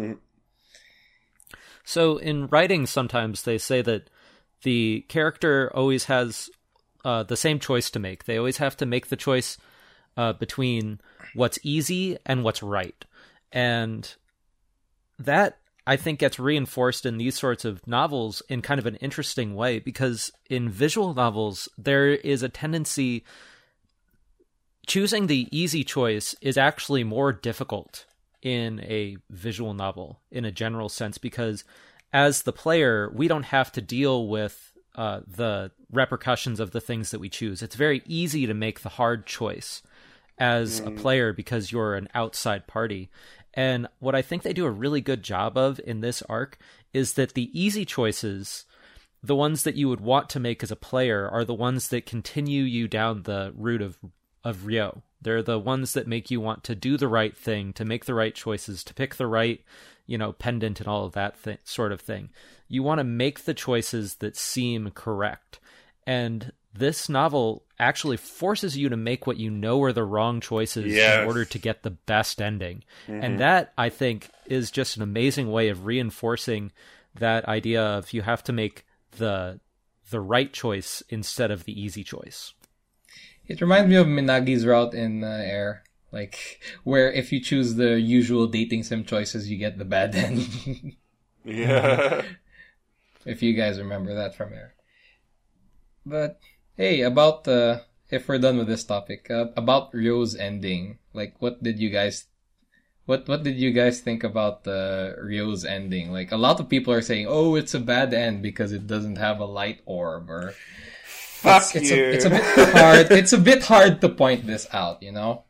So in writing, sometimes they say that the character always has uh, the same choice to make. They always have to make the choice uh, between what's easy and what's right. And that, I think, gets reinforced in these sorts of novels in kind of an interesting way, because in visual novels, there is a tendency... Choosing the easy choice is actually more difficult in a visual novel, in a general sense, because as the player, we don't have to deal with uh, the repercussions of the things that we choose. It's very easy to make the hard choice as mm. a player because you're an outside party. And what I think they do a really good job of in this arc is that the easy choices, the ones that you would want to make as a player, are the ones that continue you down the route of of Ryo. They're the ones that make you want to do the right thing, to make the right choices, to pick the right, you know, pendant and all of that th- sort of thing. You want to make the choices that seem correct. And this novel actually forces you to make what you know are the wrong choices yes. in order to get the best ending. Mm-hmm. And that, I think, is just an amazing way of reinforcing that idea of you have to make the the right choice instead of the easy choice. It reminds me of Minagi's route in uh, Air, like, where if you choose the usual dating sim choices, you get the bad end. Yeah. If you guys remember that from Air. But, hey, about, uh, if we're done with this topic, uh, about Ryo's ending, like, what did you guys, what, what did you guys think about uh, Ryo's ending? Like, a lot of people are saying, oh, it's a bad end because it doesn't have a light orb, or... Fuck it's, it's you. A, it's a bit hard. It's a bit hard to point this out, you know.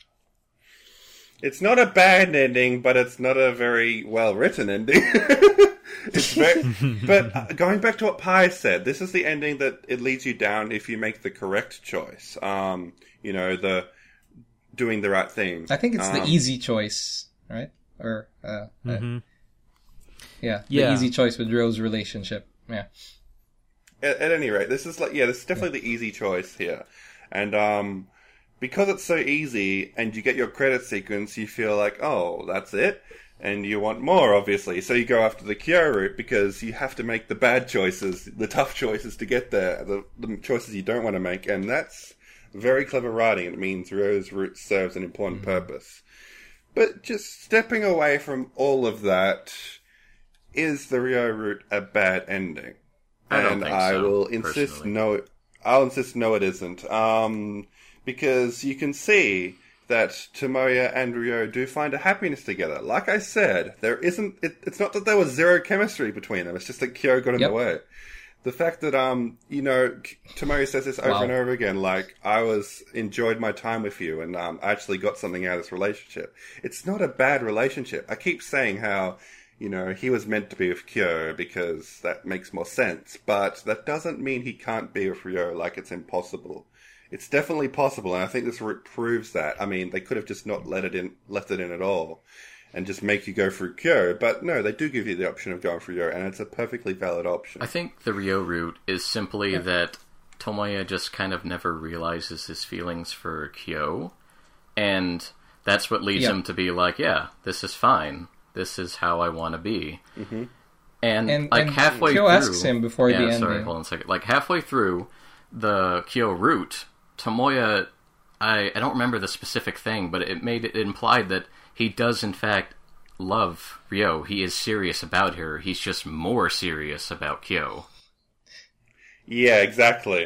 It's not a bad ending, but it's not a very well written ending. It's very, but uh, going back to what Pi said, this is the ending that it leads you down if you make the correct choice. Um, you know, the doing the right thing. I think it's um, the easy choice, right? Or uh, Mm-hmm. uh yeah, the Yeah. easy choice with Ryo's relationship. Yeah. At, at any rate, this is like, yeah, this is definitely the easy choice here. And, um, because it's so easy and you get your credit sequence, you feel like, oh, that's it? And you want more, obviously. So you go after the Kyo route because you have to make the bad choices, the tough choices to get there, the, the choices you don't want to make. And that's very clever writing. It means Ryo's route serves an important mm-hmm. purpose. But just stepping away from all of that, is the Ryo route a bad ending? I don't and think I so, will insist personally. no, I'll insist no it isn't. Um, because you can see that Tomoya and Ryo do find a happiness together. Like I said, there isn't, it, it's not that there was zero chemistry between them, it's just that Kyo got in Yep. the way. The fact that, um, you know, Tomoya says this over Wow. and over again, like, I was, enjoyed my time with you and, um, I actually got something out of this relationship. It's not a bad relationship. I keep saying how, you know, he was meant to be with Kyo because that makes more sense, but that doesn't mean he can't be with Ryo like it's impossible. It's definitely possible, and I think this route proves that. I mean, they could have just not let it in, left it in at all, and just make you go through Kyo. But no, they do give you the option of going through Ryo, and it's a perfectly valid option. I think the Ryo route is simply yeah. that Tomoya just kind of never realizes his feelings for Kyo, and that's what leads yeah. him to be like, yeah, this is fine. This is how I want to be. Mm-hmm. And, and like and halfway Kyo through... asks him before yeah, the sorry, ending. hold on a second. Like halfway through the Kyo route, Tomoya, I, I don't remember the specific thing, but it made it implied that he does in fact love Ryo. He is serious about her. He's just more serious about Kyo. Yeah, exactly.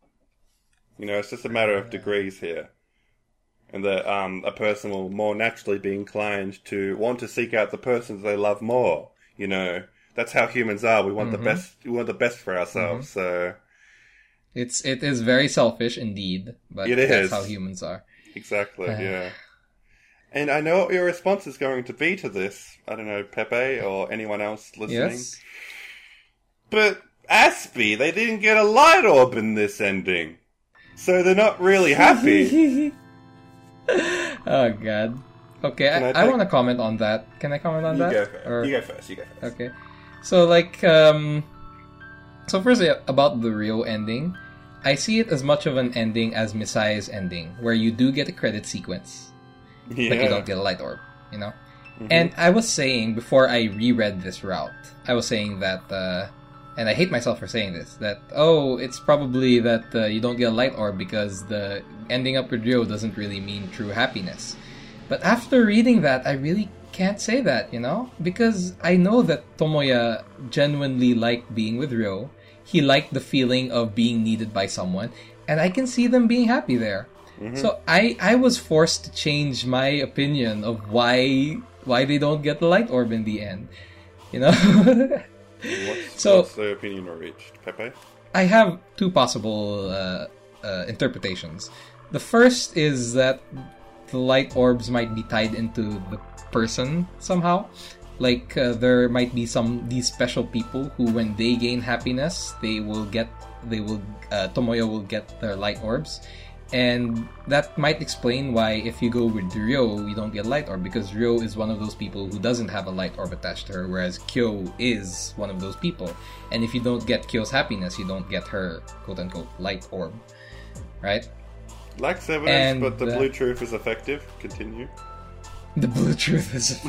You know, it's just a matter of degrees here. And that um, a person will more naturally be inclined to want to seek out the persons they love more. You know, that's how humans are. We want Mm-hmm. the best. We want the best for ourselves. Mm-hmm. So It's it is very selfish indeed, but It that's is. how humans are. exactly, yeah. And I know what your response is going to be to this. I don't know, Pepe or anyone else listening. Yes. But Aspie, they didn't get a light orb in this ending, so they're not really happy. Oh god. Okay, Can I I, I, take- want to comment on that. Can I comment on you that? go first. Or- You go first. You go first. Okay. So like um so firstly about the Ryo ending, I see it as much of an ending as Misai's ending, where you do get a credit sequence, Yeah. but you don't get a light orb, you know? Mhm. And I was saying before I reread this route, I was saying that uh and I hate myself for saying this, that, oh, it's probably that uh, you don't get a light orb because the ending up with Ryo doesn't really mean true happiness. But after reading that, I really can't say that, you know? Because I know that Tomoya genuinely liked being with Ryo. He liked the feeling of being needed by someone, and I can see them being happy there. Mm-hmm. So I, I was forced to change my opinion of why why they don't get the light orb in the end. You know? What's, So- what's the opinion you reached, Pepe? I have two possible uh, uh, interpretations. The first is that the light orbs might be tied into the person somehow. Like uh, there might be some these special people who, when they gain happiness, they will get they will uh, Tomoya will get their light orbs, and that might explain why if you go with Ryo, you don't get light orb, because Ryo is one of those people who doesn't have a light orb attached to her, whereas Kyo is one of those people. And if you don't get Kyo's happiness, you don't get her quote unquote light orb, right? Lacks evidence, And, but the uh, blue truth is effective. Continue. The blue truth is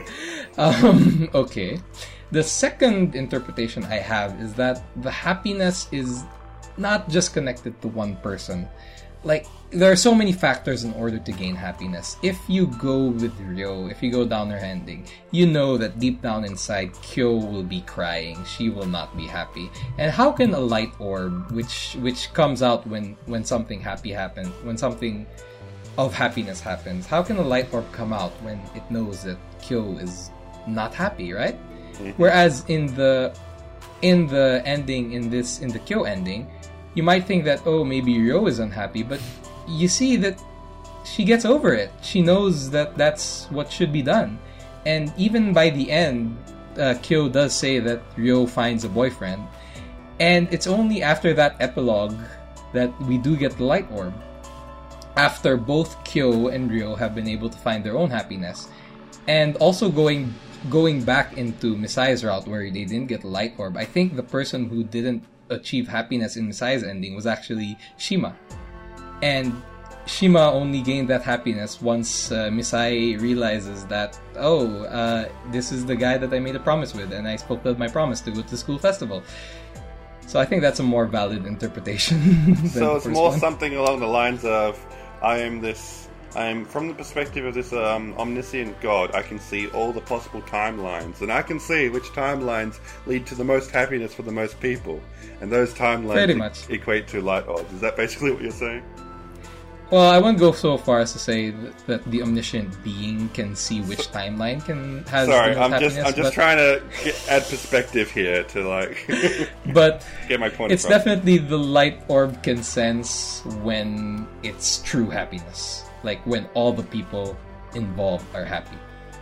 um okay. The second interpretation I have is that the happiness is not just connected to one person. Like, there are so many factors in order to gain happiness. If you go with Ryo, if you go down her ending, you know that deep down inside, Kyo will be crying. She will not be happy. And how can a light orb, which which comes out when when something happy happens, when something of happiness happens, how can a light orb come out when it knows that Kyo is not happy, right? Whereas in the in the ending, in this in the Kyo ending, you might think that, oh, maybe Ryo is unhappy, but you see that she gets over it. She knows that that's what should be done. And even by the end, uh, Kyo does say that Ryo finds a boyfriend. And it's only after that epilogue that we do get the light orb. After both Kyo and Ryo have been able to find their own happiness. And also going going back into Misai's route where they didn't get the light orb, I think the person who didn't achieve happiness in Misai's ending was actually Shima. And Shima only gained that happiness once uh, Misai realizes that, oh, uh, this is the guy that I made a promise with, and I fulfilled my promise to go to the school festival. So I think that's a more valid interpretation. than So the it's first more one. something along the lines of, I am this, I am from the perspective of this um, omniscient God, I can see all the possible timelines, and I can see which timelines lead to the most happiness for the most people. And those timelines Pretty e- much. equate to light orbs. Is that basically what you're saying? Well, I won't go so far as to say that, that the omniscient being can see which timeline can has Sorry, the most I'm just happiness, I'm just but, trying to get, add perspective here to like but get my point it's across. definitely the light orb can sense when it's true happiness, like when all the people involved are happy.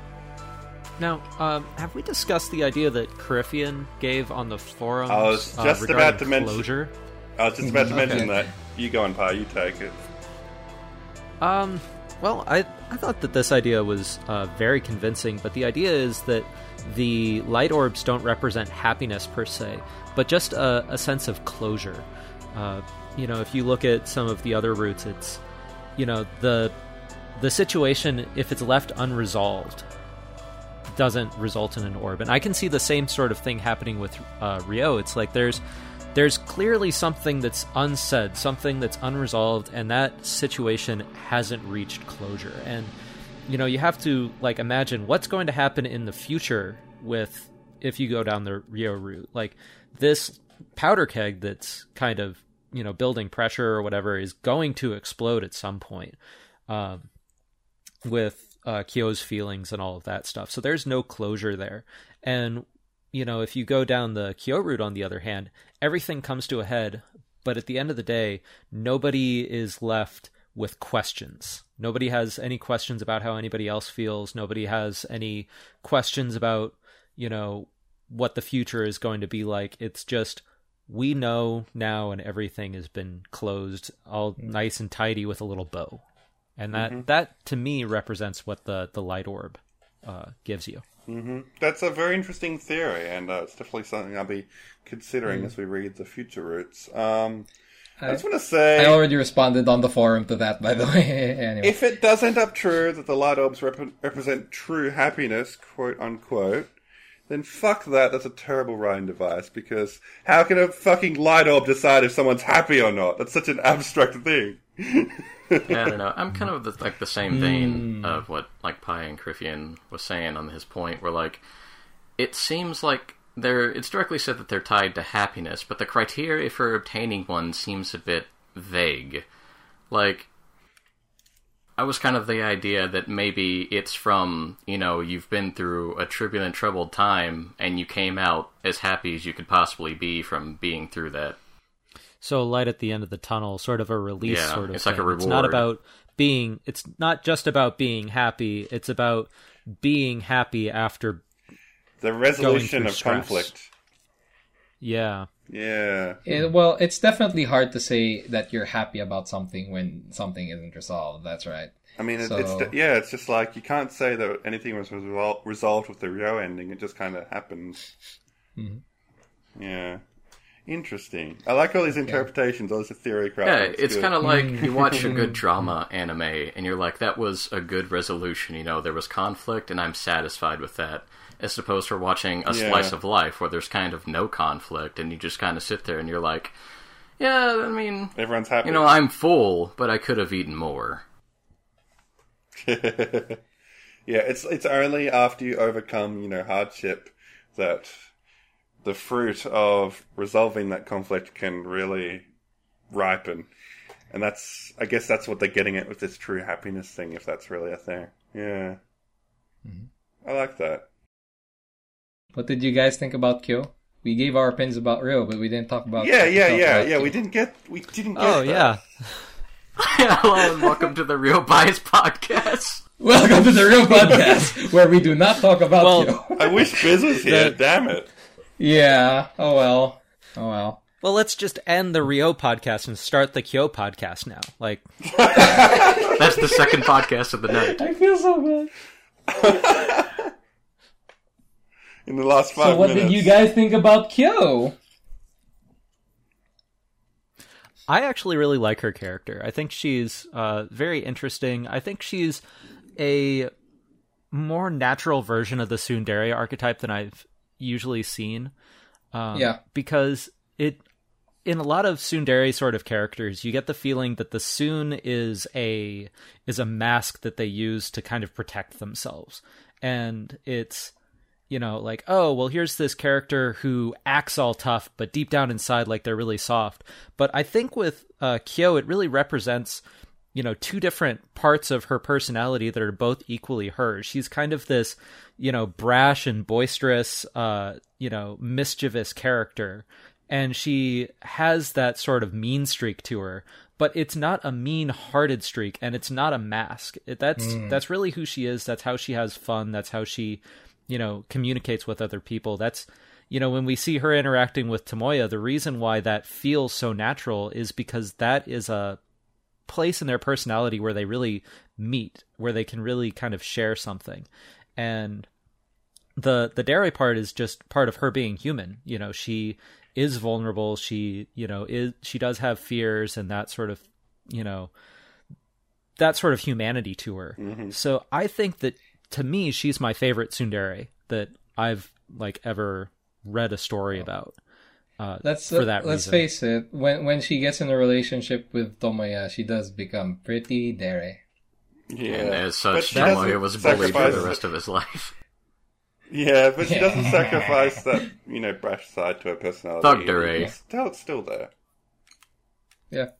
Now, um, have we discussed the idea that Coryphean gave on the forums I was uh, just regarding about to mention- closure? I was just about to Okay. mention that. You go on, Pa. You take it. Um, well, I, I thought that this idea was uh, very convincing, but the idea is that the light orbs don't represent happiness per se, but just a, a sense of closure. Uh, you know, if you look at some of the other routes, it's, you know, the the situation, if it's left unresolved, doesn't result in an orb. And I can see the same sort of thing happening with uh, Ryo. It's like there's there's clearly something that's unsaid, something that's unresolved, and that situation hasn't reached closure. And, you know, you have to, like, imagine what's going to happen in the future with, if you go down the Ryo route. Like, this powder keg that's kind of, you know, building pressure or whatever is going to explode at some point, um, with uh, Kyo's feelings and all of that stuff. So there's no closure there. And, you know, if you go down the Kyo route, on the other hand, everything comes to a head, but at the end of the day, nobody is left with questions. Nobody has any questions about how anybody else feels. Nobody has any questions about, you know, what the future is going to be like. It's just, we know now, and everything has been closed, all nice and tidy with a little bow. And that, mm-hmm. that to me, represents what the, the light orb uh, gives you. Mm-hmm. That's a very interesting theory, and uh, it's definitely something I'll be considering mm. as we read the future routes. Um, I, I just want to say... I already responded on the forum to that, by the way. Anyway. If it does end up true that the light orbs rep- represent true happiness, quote-unquote, then fuck that, that's a terrible writing device, because how can a fucking light orb decide if someone's happy or not? That's such an abstract thing. Yeah, I don't know. I'm kind of the, like the same vein mm. of what like Pi and Coryphean was saying on his point, where like it seems like they're it's directly said that they're tied to happiness, but the criteria for obtaining one seems a bit vague. Like, I was kind of the idea that maybe it's from, you know, you've been through a turbulent, troubled time, and you came out as happy as you could possibly be from being through that. So light at the end of the tunnel, sort of a release yeah, sort of it's thing. like a reward. It's not about being, it's not just about being happy, it's about being happy after the resolution of stress. conflict. Yeah. Yeah. It, well, it's definitely hard to say that you're happy about something when something isn't resolved. That's right. I mean, it, so... it's yeah, it's just like you can't say that anything was resol- resolved with the Ryo ending. It just kind of happens. Mm-hmm. Yeah. Interesting. I like all these interpretations, all this theory crap. Yeah, it's kind of like you watch a good drama anime, and you're like, that was a good resolution, you know, there was conflict, and I'm satisfied with that. As opposed to watching a yeah. slice of life where there's kind of no conflict, and you just kind of sit there and you're like, yeah, I mean... Everyone's happy. You know, I'm full, but I could have eaten more. Yeah, it's it's only after you overcome, you know, hardship that the fruit of resolving that conflict can really ripen. And that's, I guess that's what they're getting at with this true happiness thing, if that's really a thing. Yeah. Mm-hmm. I like that. What did you guys think about Kyo? We gave our opinions about Ryo, but we didn't talk about... Yeah, yeah, yeah, yeah. Kyo. We didn't get... We didn't get Oh, that. yeah. Hello and welcome to the Real Bias Podcast. Welcome to the Real Podcast, where we do not talk about well, Kyo. I wish Biz was here, the... damn it. Yeah, oh well. Oh well. Well, let's just end the Ryo podcast and start the Kyo podcast now. Like, that's the second podcast of the night. I feel so bad. In the last five So what minutes. did you guys think about Kyo? I actually really like her character. I think she's uh, very interesting. I think she's a more natural version of the tsundere archetype than I've usually seen. Um, yeah. Because it, in a lot of tsundere sort of characters, you get the feeling that the tsun is a is a mask that they use to kind of protect themselves. And it's, you know, like, oh, well, here's this character who acts all tough, but deep down inside, like, they're really soft. But I think with uh, Kyo, it really represents, you know, two different parts of her personality that are both equally hers. She's kind of this, you know, brash and boisterous, uh, you know, mischievous character. And she has that sort of mean streak to her, but it's not a mean-hearted streak, and it's not a mask. It, that's mm. that's really who she is. That's how she has fun. That's how she, you know, communicates with other people. That's, you know, when we see her interacting with Tomoya, the reason why that feels so natural is because that is a place in their personality where they really meet, where they can really kind of share something. And the the dere part is just part of her being human. You know, she is vulnerable. She, you know, is she does have fears and that sort of, you know, that sort of humanity to her. Mm-hmm. So I think that, to me, she's my favorite tsundere that I've like ever read a story about. Uh, let's for that let's reason. face it. When when she gets in a relationship with Tomoya, she does become pretty dere. Yeah, and as such, Tomoya was bullied for the rest of his life. Yeah, but she doesn't sacrifice that, you know, brash side to her personality. Thug dere. It's still, it's still there. Yeah.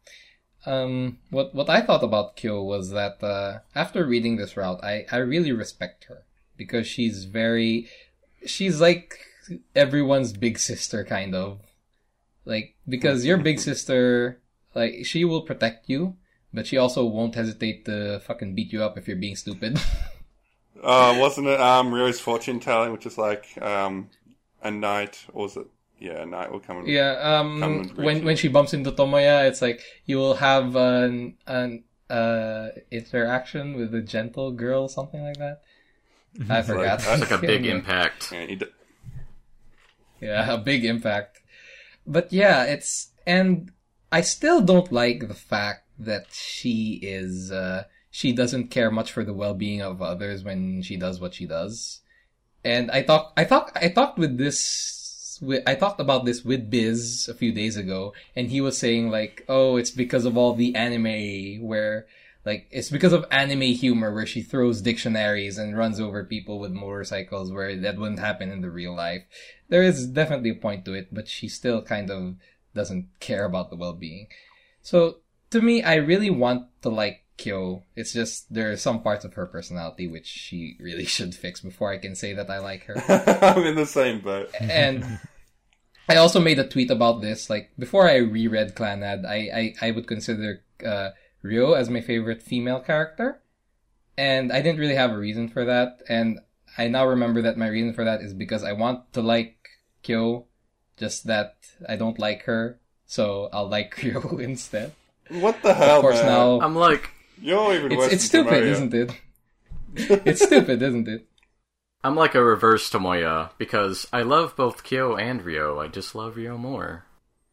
Um, what what I thought about Kyo was that uh, after reading this route, I, I really respect her because she's very, she's like everyone's big sister kind of, like, because your big sister, like, she will protect you, but she also won't hesitate to fucking beat you up if you're being stupid. Uh, wasn't it um Ryo's fortune telling, which is like um a knight, or was it? Yeah, a knight will come and yeah. Um, come and when you. when she bumps into Tomoya, it's like you will have an an uh interaction with a gentle girl, something like that. I forgot. Like, it's like a big impact. Yeah, d- yeah, a big impact. But yeah, it's and I still don't like the fact that she is. Uh, She doesn't care much for the well-being of others when she does what she does. And I talked, I talked, I talked with this, with, I talked about this with Biz a few days ago, and he was saying like, oh, it's because of all the anime where, like, it's because of anime humor where she throws dictionaries and runs over people with motorcycles where that wouldn't happen in the real life. There is definitely a point to it, but she still kind of doesn't care about the well-being. So, to me, I really want to like Kyo. It's just there are some parts of her personality which she really should fix before I can say that I like her. I'm in the same boat. And I also made a tweet about this. Like, before I reread Clannad, I, I, I would consider uh, Ryo as my favorite female character. And I didn't really have a reason for that. And I now remember that my reason for that is because I want to like Kyo, just that I don't like her. So I'll like Ryo instead. What the hell, Of course, man? now I'm like... You're even it's, worse it's than stupid, Tomoya. isn't it? It's stupid, isn't it? I'm like a reverse Tomoya, because I love both Kyo and Ryo. I just love Ryo more.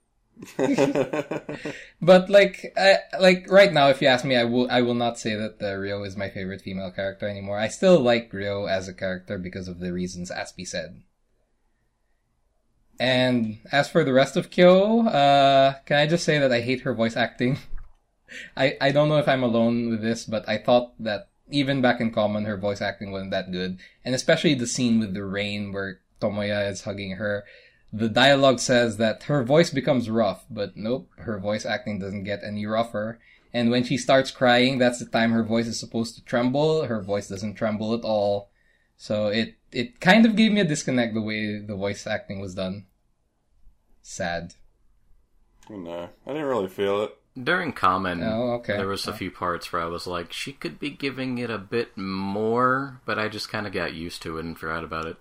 But like, I, like right now, if you ask me, I will I will not say that uh, Ryo is my favorite female character anymore. I still like Ryo as a character because of the reasons Aspie said. And as for the rest of Kyo, uh, can I just say that I hate her voice acting? I, I don't know if I'm alone with this, but I thought that even back in Common, her voice acting wasn't that good. And especially the scene with the rain where Tomoya is hugging her. The dialogue says that her voice becomes rough, but nope, her voice acting doesn't get any rougher. And when she starts crying, that's the time her voice is supposed to tremble. Her voice doesn't tremble at all. So it, it kind of gave me a disconnect the way the voice acting was done. Sad. Oh, no, I didn't really feel it. During Common, oh, okay. there was a few parts where I was like, she could be giving it a bit more, but I just kind of got used to it and forgot about it.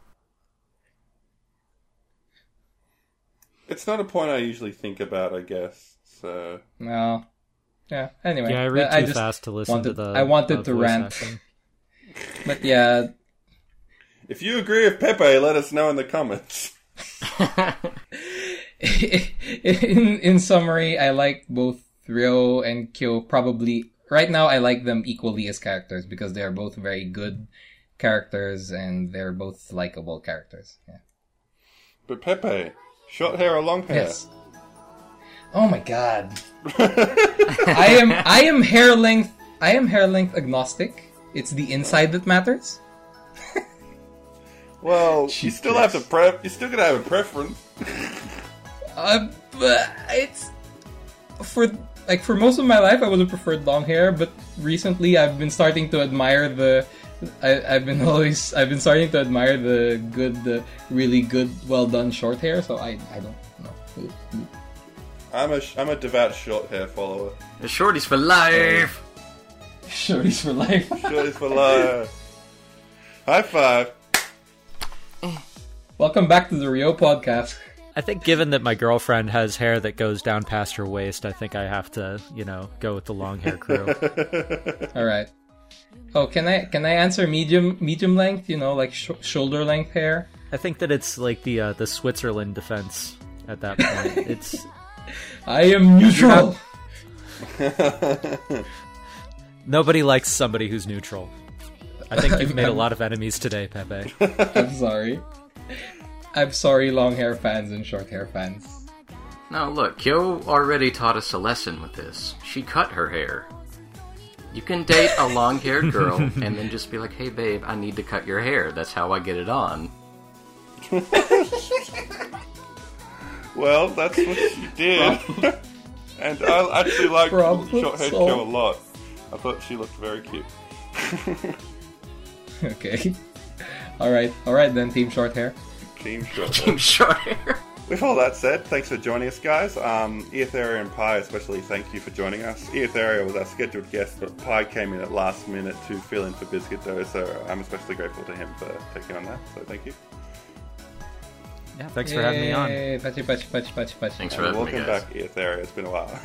It's not a point I usually think about, I guess. So No. Yeah, anyway. Yeah, I read I too just fast to listen wanted, to the I wanted uh, to voice rant. acting. But yeah. if you agree with Pepe, let us know in the comments. in in summary, I like both Ryo and Kyo. Probably right now, I like them equally as characters because they are both very good characters and they're both likable characters. Yeah. But Pepe, short hair or long hair? Yes. Oh my god. I am I am hair length I am hair length agnostic. It's the inside that matters. Well, you still have to prep. You're still gonna have a preference. Uh, but it's for like for most of my life I would have preferred long hair, but recently I've been starting to admire the. I, I've been always I've been starting to admire the good, the really good, well done short hair. So I I don't know. I'm a I'm a devout short hair follower. The shorties for life. Shorties for life. Shorties for life. High five. Welcome back to the Ryo podcast. I think given that my girlfriend has hair that goes down past her waist, I think I have to, you know, go with the long hair crew. All right. Oh, can I can I answer medium medium length? You know, like sh- shoulder length hair. I think that it's like the uh, the Switzerland defense at that point. It's I am neutral. Nobody likes somebody who's neutral. I think you've made a lot of enemies today, Pepe. I'm sorry. I'm sorry, long hair fans and short hair fans. Now look, Kyo already taught us a lesson with this. She cut her hair. You can date a long-haired girl and then just be like, hey babe, I need to cut your hair. That's how I get it on. Well, that's what she did. And I actually like short-haired Kyo a lot. I thought she looked very cute. Okay. Alright, alright then, Team Short Hair. Team Short Hair. Team Short Hair. With all that said, thanks for joining us, guys. Um, Eotheria and Pi especially, thank you for joining us. Eotheria was our scheduled guest, but Pi came in at last minute to fill in for Biscuit Dough, so I'm especially grateful to him for taking on that, so thank you. Yeah, thanks for having me on. Pachi, pachi, pachi, pachi, pachi. Thanks for And having me, welcome guys. back, Eotheria. It's been a while.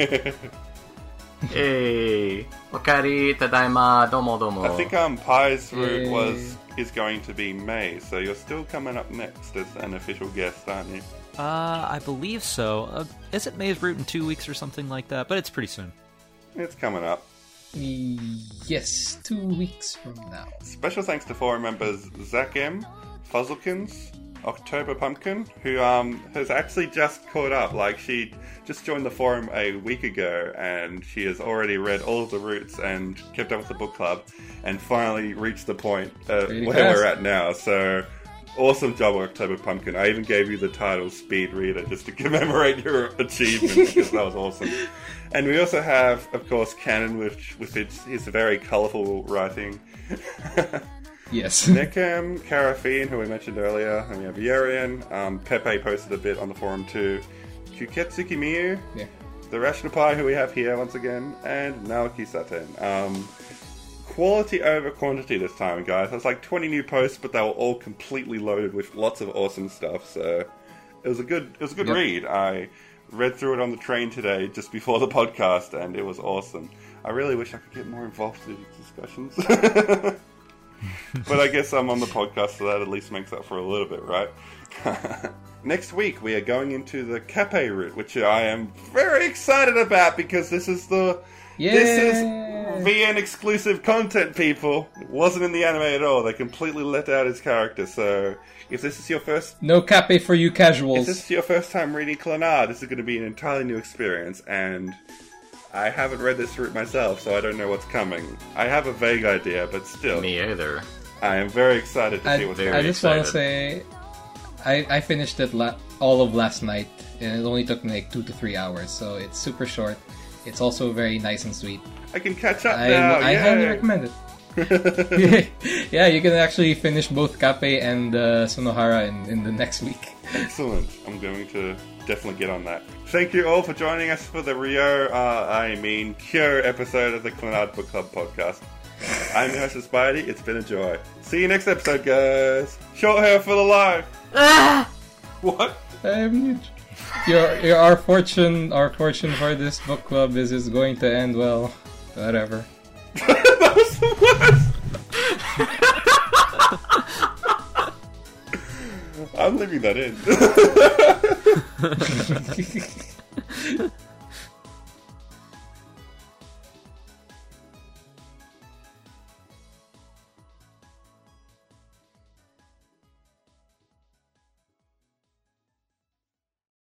Hey, wakari tadaima, domo domo. I think um, Pi's route Yay. was is going to be May, so you're still coming up next as an official guest, aren't you? Uh, I believe so. Uh, is it May's Route in two weeks or something like that? But it's pretty soon. It's coming up. Yes, two weeks from now. Special thanks to forum members Zach M, Fuzzlekins, October Pumpkin, who um has actually just caught up. Like, she just joined the forum a week ago, and she has already read all of the routes and kept up with the book club, and finally reached the point uh, Pretty where fast. we're at now. So, awesome job, October Pumpkin. I even gave you the title Speed Reader just to commemorate your achievement, because that was awesome. And we also have, of course, Canon with with its, his very colourful writing. Yes. Nekam, Karafine, who we mentioned earlier, and we have Yerian. Um, Pepe posted a bit on the forum too. Kuketsuki Miyu, Yeah. the Rational Pie, who we have here once again, and Naoki Saten. Um, quality over quantity this time, guys. There's like twenty new posts, but they were all completely loaded with lots of awesome stuff. So it was a good, it was a good Yep. read. I read through it on the train today, just before the podcast, and it was awesome. I really wish I could get more involved in these discussions. But I guess I'm on the podcast, so that at least makes up for a little bit, right? Next week, we are going into the Cape route, which I am very excited about, because this is the... Yeah. This is V N exclusive content, people. It wasn't in the anime at all. They completely let out his character, so... If this is your first... No cape for you If casuals. this is your first time reading Clannad, this is going to be an entirely new experience, and... I haven't read this route myself, so I don't know what's coming. I have a vague idea, but still... Me either. I am very excited to I, see what's very I just want to excited. say, I, I finished it la- all of last night, and it only took me like two to three hours, so it's super short. It's also very nice and sweet. I can catch up I, now. I yay. highly recommend it. Yeah, you can actually finish both Kape and uh, Sonohara in, in the next week. Excellent. I'm going to definitely get on that. Thank you all for joining us for the Rio, uh, I mean, Kyo episode of the Clannad Book Club podcast. I'm your host, Spidey. It's been a joy. See you next episode, guys. Short hair for the life. What? Um, your, your our fortune our fortune for this book club is is going to end well. Whatever. That was the worst. I'm leaving that in.